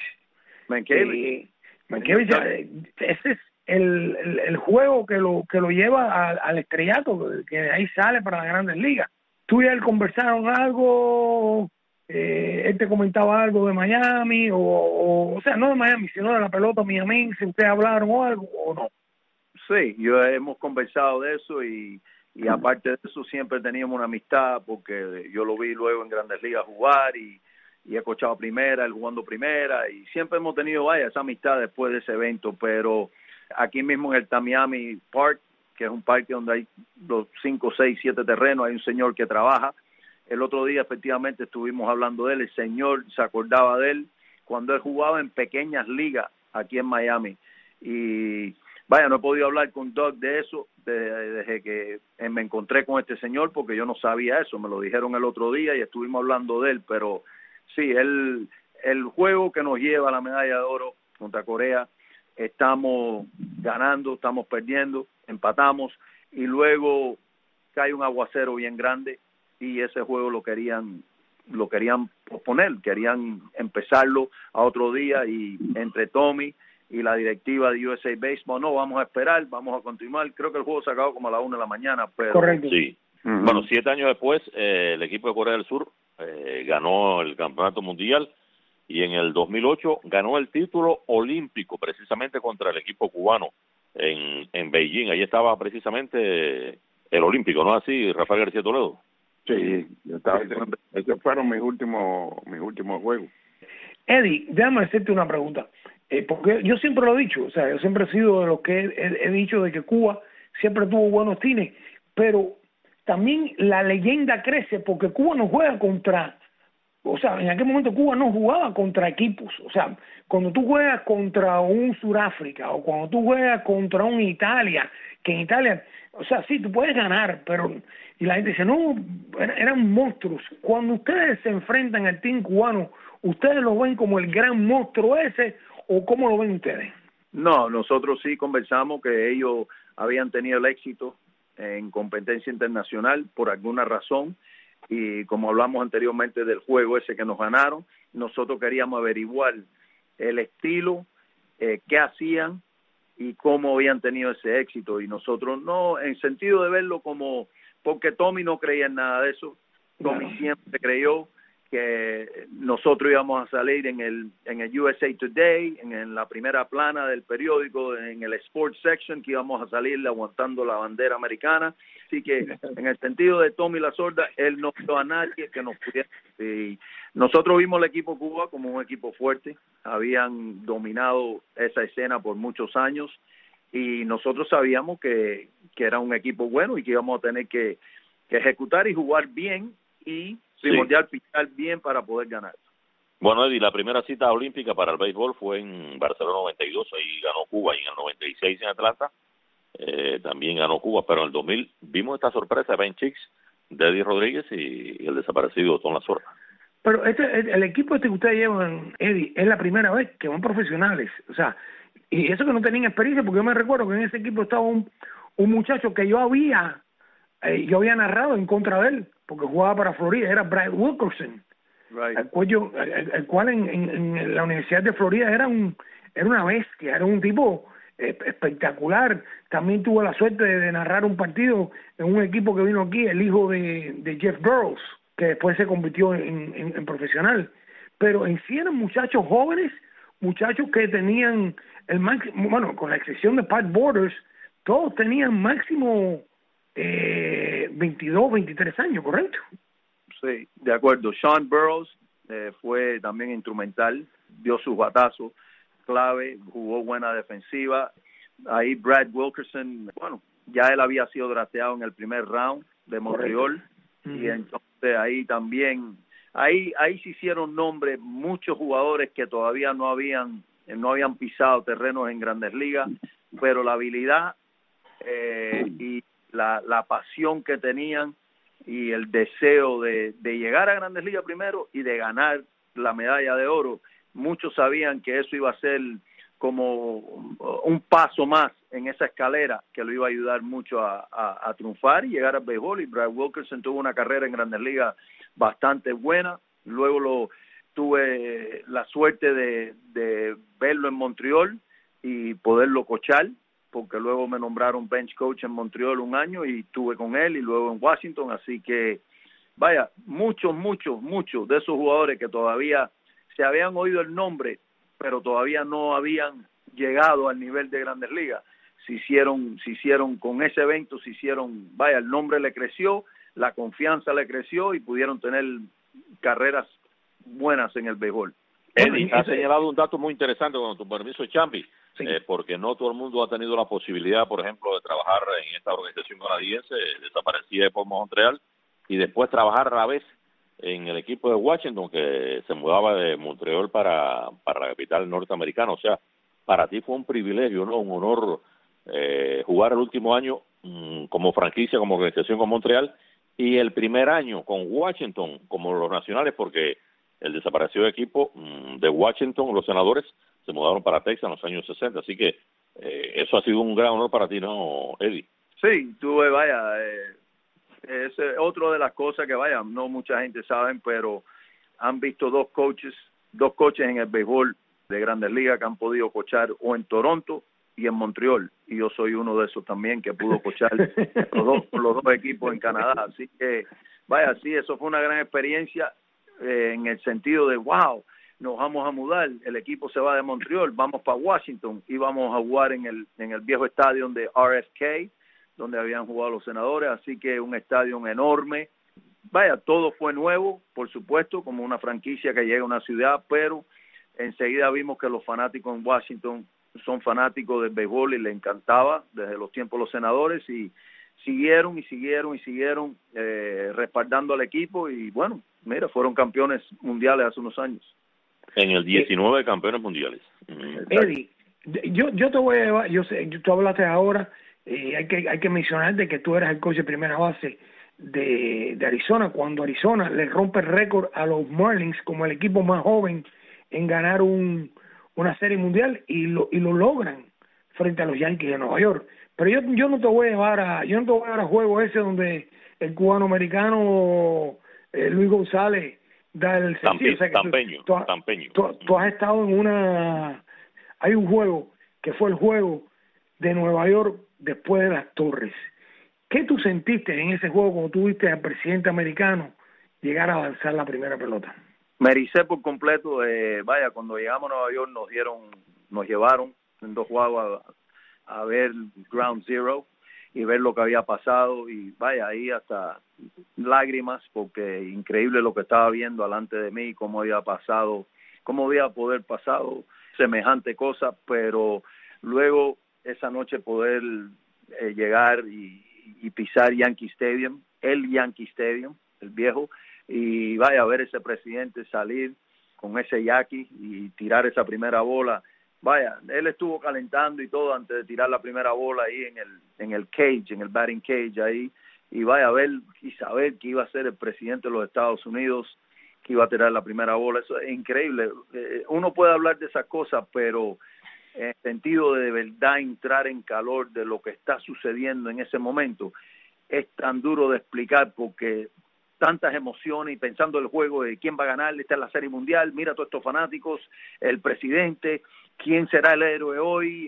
Ese es el juego que lo lleva al estrellato, que de ahí sale para las Grandes Ligas. ¿Tú y él conversaron algo? Él te comentaba algo de Miami, o sea, no de Miami, sino de la pelota Miami, si ustedes hablaron o algo, o no. Sí, hemos conversado de eso y aparte de eso siempre teníamos una amistad porque yo lo vi luego en Grandes Ligas jugar y he coachado primera, él jugando primera y siempre hemos tenido esa amistad después de ese evento, pero aquí mismo en el Tamiami Park, que es un parque donde hay los 5, 6, 7 terrenos, hay un señor que trabaja. El otro día efectivamente estuvimos hablando de él, el señor se acordaba de él cuando él jugaba en pequeñas ligas aquí en Miami y no he podido hablar con Doug de eso desde que me encontré con este señor porque yo no sabía eso, me lo dijeron el otro día y estuvimos hablando de él, pero sí, el juego que nos lleva a la medalla de oro contra Corea, estamos ganando, estamos perdiendo, empatamos y luego cae un aguacero bien grande y ese juego lo querían posponer, querían empezarlo a otro día y entre Tommy y la directiva de USA Baseball, no, vamos a esperar, vamos a continuar. Creo que el juego se acabó como a las 1 de la mañana, pero... Correcto. Sí. Bueno, 7 años después, el equipo de Corea del Sur ganó el campeonato mundial y en el 2008 ganó el título olímpico precisamente contra el equipo cubano en Beijing. Ahí estaba precisamente el olímpico, ¿no así, Rafael García Toledo? Sí, esos fueron mis últimos juegos. Eddie, déjame hacerte una pregunta, porque yo siempre lo he dicho, o sea, yo siempre he sido de los que he dicho de que Cuba siempre tuvo buenos tines, pero también la leyenda crece porque Cuba no juega contra, o sea, en aquel momento Cuba no jugaba contra equipos, o sea, cuando tú juegas contra un Sudáfrica o cuando tú juegas contra un Italia, que en Italia, o sea, sí, tú puedes ganar, pero, y la gente dice, no, eran monstruos. Cuando ustedes se enfrentan al team cubano, ¿ustedes lo ven como el gran monstruo ese o cómo lo ven ustedes? No, nosotros sí conversamos que ellos habían tenido el éxito en competencia internacional por alguna razón y como hablamos anteriormente del juego ese que nos ganaron, nosotros queríamos averiguar el estilo, qué hacían y cómo habían tenido ese éxito y nosotros no, en sentido de verlo como, porque Tommy no creía en nada de eso, Tommy siempre creyó que nosotros íbamos a salir en el USA Today, en la primera plana del periódico, en el Sports Section, que íbamos a salir aguantando la bandera americana. Así que en el sentido de Tommy La Sorda, él no vio a nadie que nos pudiera... Y nosotros vimos el equipo Cuba como un equipo fuerte, habían dominado esa escena por muchos años y nosotros sabíamos que era un equipo bueno y que íbamos a tener que ejecutar y jugar bien y primordial pichar bien para poder ganar. Bueno, Eddie, la primera cita olímpica para el béisbol fue en Barcelona 92, ahí ganó Cuba, y en el 96 en Atlanta también ganó Cuba, pero en el 2000 vimos esta sorpresa de Ben Chicks, de Eddie Rodríguez y el desaparecido Tom La Sorda. Pero el equipo que ustedes llevan, Eddie, es la primera vez que van profesionales, o sea, y eso que no tenían experiencia, porque yo me recuerdo que en ese equipo estaba un muchacho que yo había narrado en contra de él, porque jugaba para Florida, era Brad Wilkerson, right. el cual en la Universidad de Florida era una bestia, era un tipo espectacular. También tuve la suerte de narrar un partido en un equipo que vino aquí, el hijo de Jeff Burrows, que después se convirtió en profesional. Pero en sí eran muchachos jóvenes, muchachos que tenían el máximo, bueno, con la excepción de Pat Borders, todos tenían máximo 22, 23 años, ¿correcto? Sí, de acuerdo. Sean Burrows fue también instrumental, dio sus batazos clave, jugó buena defensiva. Ahí Brad Wilkerson, bueno, ya él había sido drafteado en el primer round de Montreal. Y entonces ahí también, ahí se hicieron nombre muchos jugadores que todavía no habían pisado terrenos en Grandes Ligas, pero la habilidad y la pasión que tenían y el deseo de llegar a Grandes Ligas primero y de ganar la medalla de oro, muchos sabían que eso iba a ser como un paso más en esa escalera que lo iba a ayudar mucho a triunfar y llegar al béisbol. Y Brad Wilkerson tuvo una carrera en Grandes Ligas bastante buena. Luego tuve la suerte de verlo en Montreal y poderlo coachar, porque luego me nombraron bench coach en Montreal un año y estuve con él, y luego en Washington. Así que, vaya, muchos de esos jugadores que todavía se habían oído el nombre, pero todavía no habían llegado al nivel de Grandes Ligas, se hicieron con ese evento, vaya, el nombre le creció, la confianza le creció y pudieron tener carreras buenas en el béisbol. Eddie, has señalado un dato muy interesante, con tu permiso, Champi, sí. Porque no todo el mundo ha tenido la posibilidad, por ejemplo, de trabajar en esta organización canadiense, desaparecida por Montreal, y después trabajar a la vez en el equipo de Washington, que se mudaba de Montreal para la capital norteamericana. O sea, para ti fue un privilegio, ¿no? Un honor jugar el último año como franquicia, como organización con Montreal, y el primer año con Washington como los nacionales, porque el desaparecido equipo de Washington, los Senadores, se mudaron para Texas en los años 60. Así que eso ha sido un gran honor para ti, ¿no, Eddie? Sí, tuve, vaya, es otra de las cosas que, vaya, no mucha gente sabe, pero han visto dos coaches en el béisbol de Grandes Ligas que han podido coachar o en Toronto y en Montreal, y yo soy uno de esos también que pudo coachar los dos equipos en Canadá. Así que, vaya, sí, eso fue una gran experiencia en el sentido de, wow, nos vamos a mudar, el equipo se va de Montreal, vamos para Washington y vamos a jugar en el viejo estadio de RFK, donde habían jugado los Senadores. Así que un estadio enorme. Vaya, todo fue nuevo, por supuesto, como una franquicia que llega a una ciudad, pero enseguida vimos que los fanáticos en Washington son fanáticos del béisbol y les encantaba desde los tiempos de los Senadores, y siguieron respaldando al equipo, y bueno, mira, fueron campeones mundiales hace unos años. En el 19 campeones mundiales. Eddie, yo te voy a llevar, yo sé, tú hablaste ahora, hay que mencionar de que tú eras el coach de primera base de Arizona, cuando Arizona le rompe el récord a los Marlins como el equipo más joven en ganar una serie mundial, y lo logran frente a los Yankees de Nueva York. Pero yo no te voy a llevar a juego ese donde el cubano americano Luis González da el sencillo. O sea, Tampeño. Tú has estado hay un juego que fue el juego de Nueva York después de las Torres. ¿Qué tú sentiste en ese juego cuando tú viste al presidente americano llegar a lanzar la primera pelota? Me ericé por completo. Vaya, cuando llegamos a Nueva York nos llevaron en dos juegos a ver Ground Zero y ver lo que había pasado, y vaya, ahí hasta lágrimas, porque increíble lo que estaba viendo delante de mí, cómo había poder pasado semejante cosa. Pero luego esa noche poder llegar y pisar Yankee Stadium, el viejo, y vaya a ver ese presidente salir con ese yaqui y tirar esa primera bola. Vaya, él estuvo calentando y todo antes de tirar la primera bola ahí en el cage, en el batting cage ahí, y vaya a ver y saber que iba a ser el presidente de los Estados Unidos, que iba a tirar la primera bola. Eso es increíble. Uno puede hablar de esas cosas, pero en el sentido de verdad entrar en calor de lo que está sucediendo en ese momento, es tan duro de explicar, porque tantas emociones, y pensando el juego de quién va a ganar, esta es la Serie Mundial, mira a todos estos fanáticos, el presidente, quién será el héroe hoy,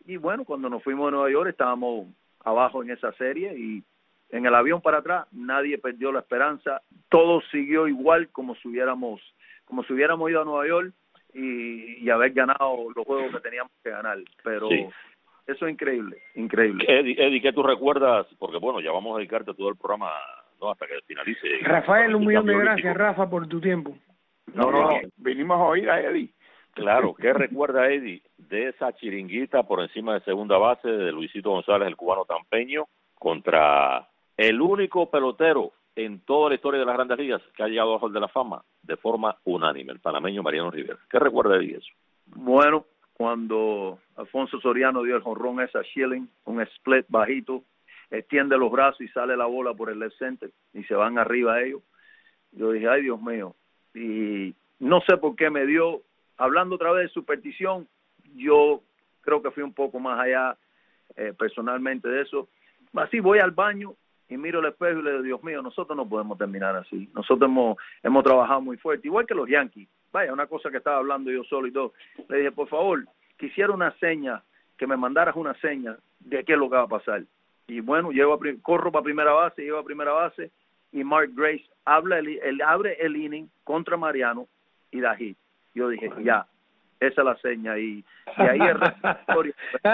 Y bueno, cuando nos fuimos a Nueva York estábamos abajo en esa serie y en el avión para atrás nadie perdió la esperanza, todo siguió igual como si hubiéramos ido a Nueva York y haber ganado los juegos que teníamos que ganar, pero sí. Eso es increíble. Eddie, ¿qué tú recuerdas? Porque bueno, ya vamos a dedicarte todo el programa, ¿no? Hasta que finalice. Rafael, un millón de gracias, Rafa, por tu tiempo. No, vinimos a oír a Eddie. Claro, ¿qué recuerda Eddie de esa chiringuita por encima de segunda base de Luisito González, el cubano tampeño, contra el único pelotero en toda la historia de las Grandes Ligas que ha llegado al Hall de la Fama de forma unánime, el panameño Mariano Rivera? ¿Qué recuerda de eso? Bueno, cuando Alfonso Soriano dio el jonrón ese a Schilling, un split bajito, extiende los brazos y sale la bola por el left center y se van arriba ellos, yo dije, ay Dios mío, y no sé por qué me dio, hablando otra vez de superstición, yo creo que fui un poco más allá personalmente de eso. Así voy al baño y miro el espejo y le digo, Dios mío, nosotros no podemos terminar así. Nosotros hemos trabajado muy fuerte, igual que los Yankees. Vaya, una cosa que estaba hablando yo solo y todo. Le dije, por favor, quisiera una seña, que me mandaras una seña de qué es lo que va a pasar. Y bueno, corro para primera base, llego a primera base y Mark Grace abre el inning contra Mariano y da hit. Yo dije, ya, esa es la seña y ahí el resto.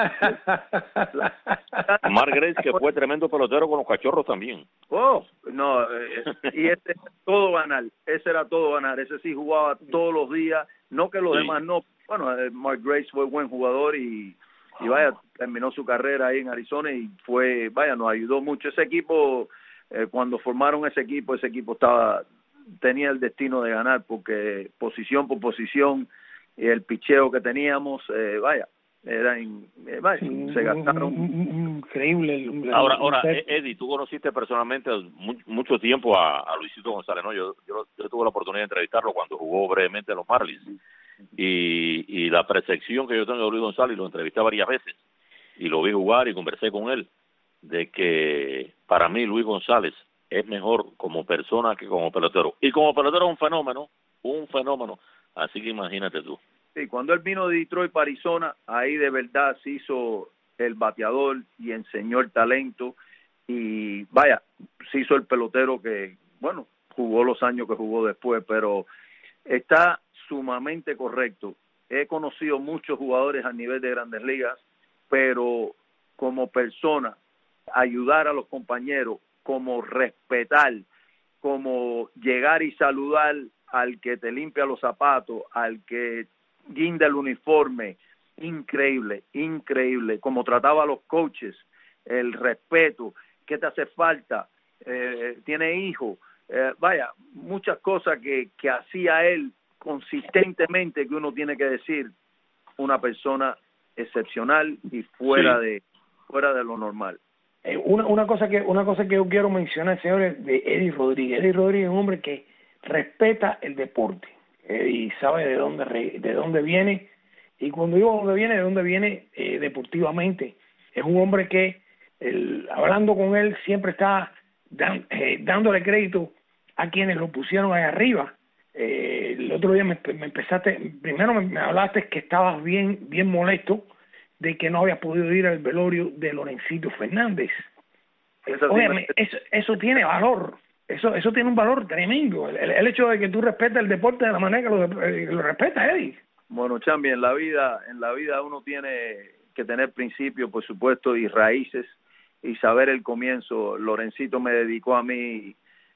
Mark Grace, que fue tremendo pelotero con los Cachorros también. Oh, no, y todo ganar, ese era todo ganar, ese sí jugaba todos los días, no que los demás no. Bueno, Mark Grace fue buen jugador y vaya, terminó su carrera ahí en Arizona y nos ayudó mucho. Ese equipo, cuando formaron ese equipo tenía el destino de ganar porque posición por posición y el picheo que teníamos, se gastaron. Increíble. Ahora, Eddie, tú conociste personalmente mucho tiempo a Luisito González, ¿no? Yo tuve la oportunidad de entrevistarlo cuando jugó brevemente en los Marlins. Y la percepción que yo tengo de Luis González, lo entrevisté varias veces y lo vi jugar y conversé con él, de que para mí Luis González es mejor como persona que como pelotero. Y como pelotero es un fenómeno. Así que imagínate tú. Sí, cuando él vino de Detroit para Arizona, ahí de verdad se hizo el bateador y enseñó el talento y se hizo el pelotero que, bueno, jugó los años que jugó después, pero está sumamente correcto. He conocido muchos jugadores a nivel de Grandes Ligas, pero como persona, ayudar a los compañeros, como respetar, como llegar y saludar al que te limpia los zapatos, al que guinda el uniforme, increíble, como trataba a los coaches, el respeto, ¿qué te hace falta? Tiene hijos, muchas cosas que hacía él consistentemente, que uno tiene que decir, una persona excepcional y fuera de lo normal. Una cosa que yo quiero mencionar, señores, de Eddie Rodríguez. Eddie Rodríguez es un hombre que respeta el deporte y sabe de dónde viene, y cuando digo de dónde viene deportivamente, es un hombre que hablando con él siempre está dándole crédito a quienes lo pusieron ahí arriba. El otro día me hablaste que estabas bien bien de que no habías podido ir al velorio de Lorencito Fernández. Óyeme, eso tiene valor. Eso tiene un valor tremendo. El hecho de que tú respetes el deporte de la manera que lo respetas, Eddie. Bueno, Chambi, en la vida uno tiene que tener principios, por supuesto, y raíces, y saber el comienzo. Lorencito me dedicó a mí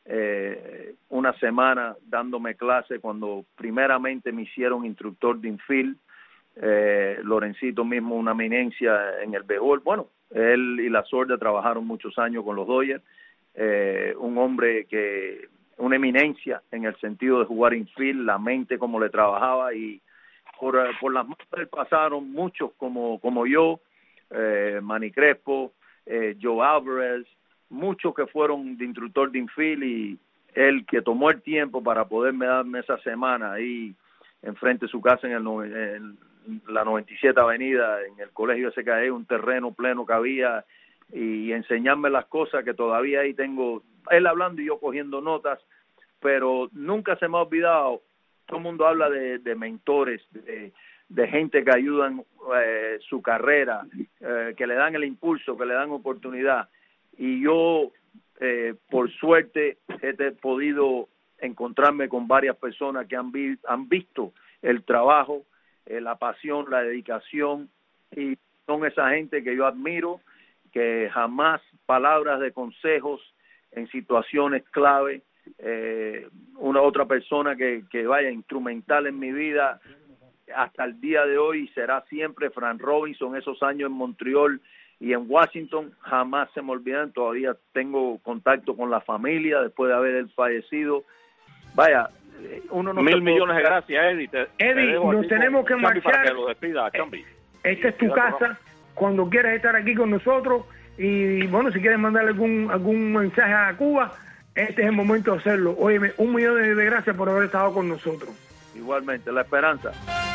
una semana dándome clase cuando primeramente me hicieron instructor de infield. Lorencito mismo, una eminencia en el béisbol. Bueno, él y la Sorda trabajaron muchos años con los Dodgers. Un hombre una eminencia en el sentido de jugar infield, la mente como le trabajaba, y por las manos de él pasaron muchos como yo, Manny Crespo, Joe Alvarez, muchos que fueron de instructor de infield, y él que tomó el tiempo para poderme darme esa semana ahí enfrente de su casa en la 97 Avenida, en el colegio SKE, un terreno pleno que había, y enseñarme las cosas que todavía ahí tengo, él hablando y yo cogiendo notas, pero nunca se me ha olvidado. Todo el mundo habla de mentores, de gente que ayudan su carrera, que le dan el impulso, que le dan oportunidad. Y yo, por suerte, he podido encontrarme con varias personas que han visto el trabajo, la pasión, la dedicación, y son esa gente que yo admiro, que jamás palabras de consejos en situaciones clave. Una otra persona que vaya instrumental en mi vida hasta el día de hoy será siempre Frank Robinson. Esos años en Montreal y en Washington jamás se me olvidan. Todavía tengo contacto con la familia después de haber fallecido. Vaya, uno no... Mil millones de gracias, Eddie. Eddie, nos tenemos que marchar. Para que lo despida, Chambi. Esta es tu casa. Cuando quieras estar aquí con nosotros, y bueno, si quieres mandarle algún mensaje a Cuba, este es el momento de hacerlo. Óyeme, 1 millón de gracias por haber estado con nosotros. Igualmente, la esperanza.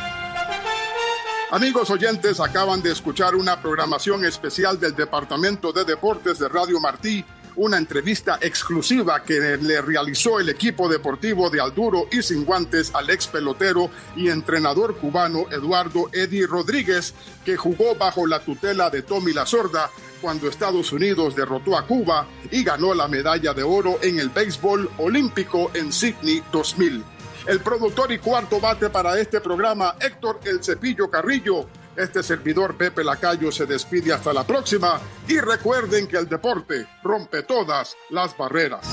Amigos oyentes, acaban de escuchar una programación especial del Departamento de Deportes de Radio Martí, una entrevista exclusiva que le realizó el equipo deportivo de Al Duro y Sin Guantes al ex pelotero y entrenador cubano Eduardo Eddie Rodríguez, que jugó bajo la tutela de Tommy Lasorda cuando Estados Unidos derrotó a Cuba y ganó la medalla de oro en el béisbol olímpico en Sydney 2000. El productor y cuarto bate para este programa, Héctor El Cepillo Carrillo. Este servidor, Pepe Lacayo, se despide hasta la próxima. Y recuerden que el deporte rompe todas las barreras.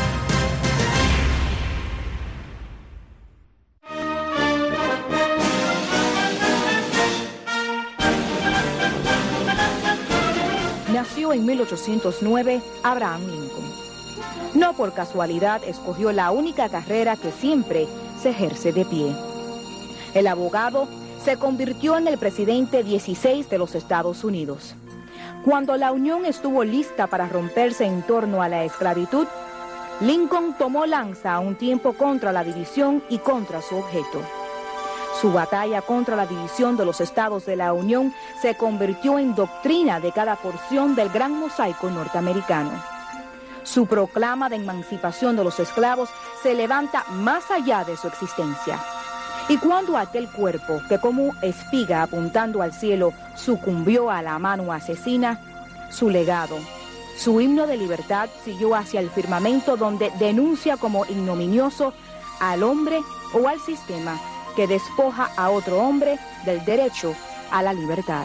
Nació en 1809 Abraham Lincoln. No por casualidad escogió la única carrera que siempre se ejerce de pie. El abogado se convirtió en el presidente 16 de los Estados Unidos. Cuando la Unión estuvo lista para romperse en torno a la esclavitud, Lincoln tomó lanza a un tiempo contra la división y contra su objeto. Su batalla contra la división de los estados de la Unión se convirtió en doctrina de cada porción del gran mosaico norteamericano. Su proclama de emancipación de los esclavos se levanta más allá de su existencia. Y cuando aquel cuerpo, que como espiga apuntando al cielo, sucumbió a la mano asesina, su legado, su himno de libertad siguió hacia el firmamento, donde denuncia como ignominioso al hombre o al sistema que despoja a otro hombre del derecho a la libertad.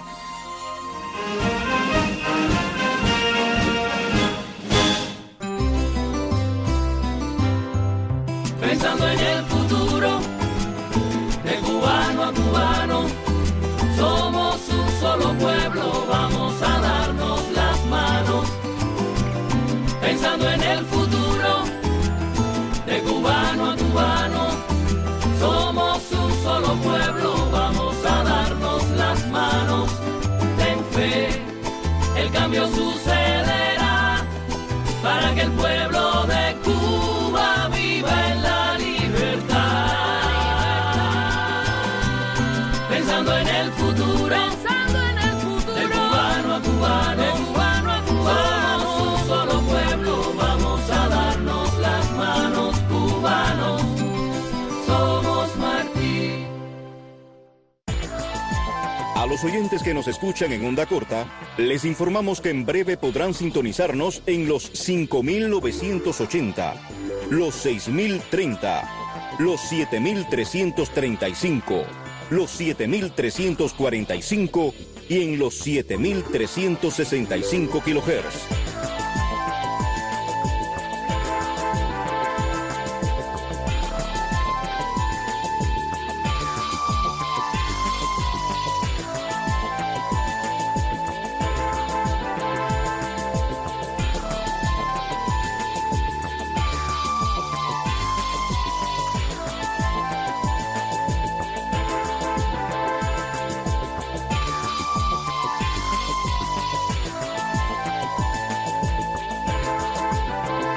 Pensando en el futuro, de cubano a cubano, somos un solo pueblo, vamos a darnos las manos. Pensando en el futuro, de cubano a cubano, somos un solo pueblo, vamos a darnos las manos. Ten fe, el cambio sucederá, para que el pueblo de Cuba viva en la libertad. Pensando en el futuro, de cubano a cubano, somos un solo pueblo, vamos a darnos las manos, cubanos, somos Martí. A los oyentes que nos escuchan en onda corta, les informamos que en breve podrán sintonizarnos en los 5.980, los 6.030, los 7.335, los 7.345 y en los 7.365 kHz.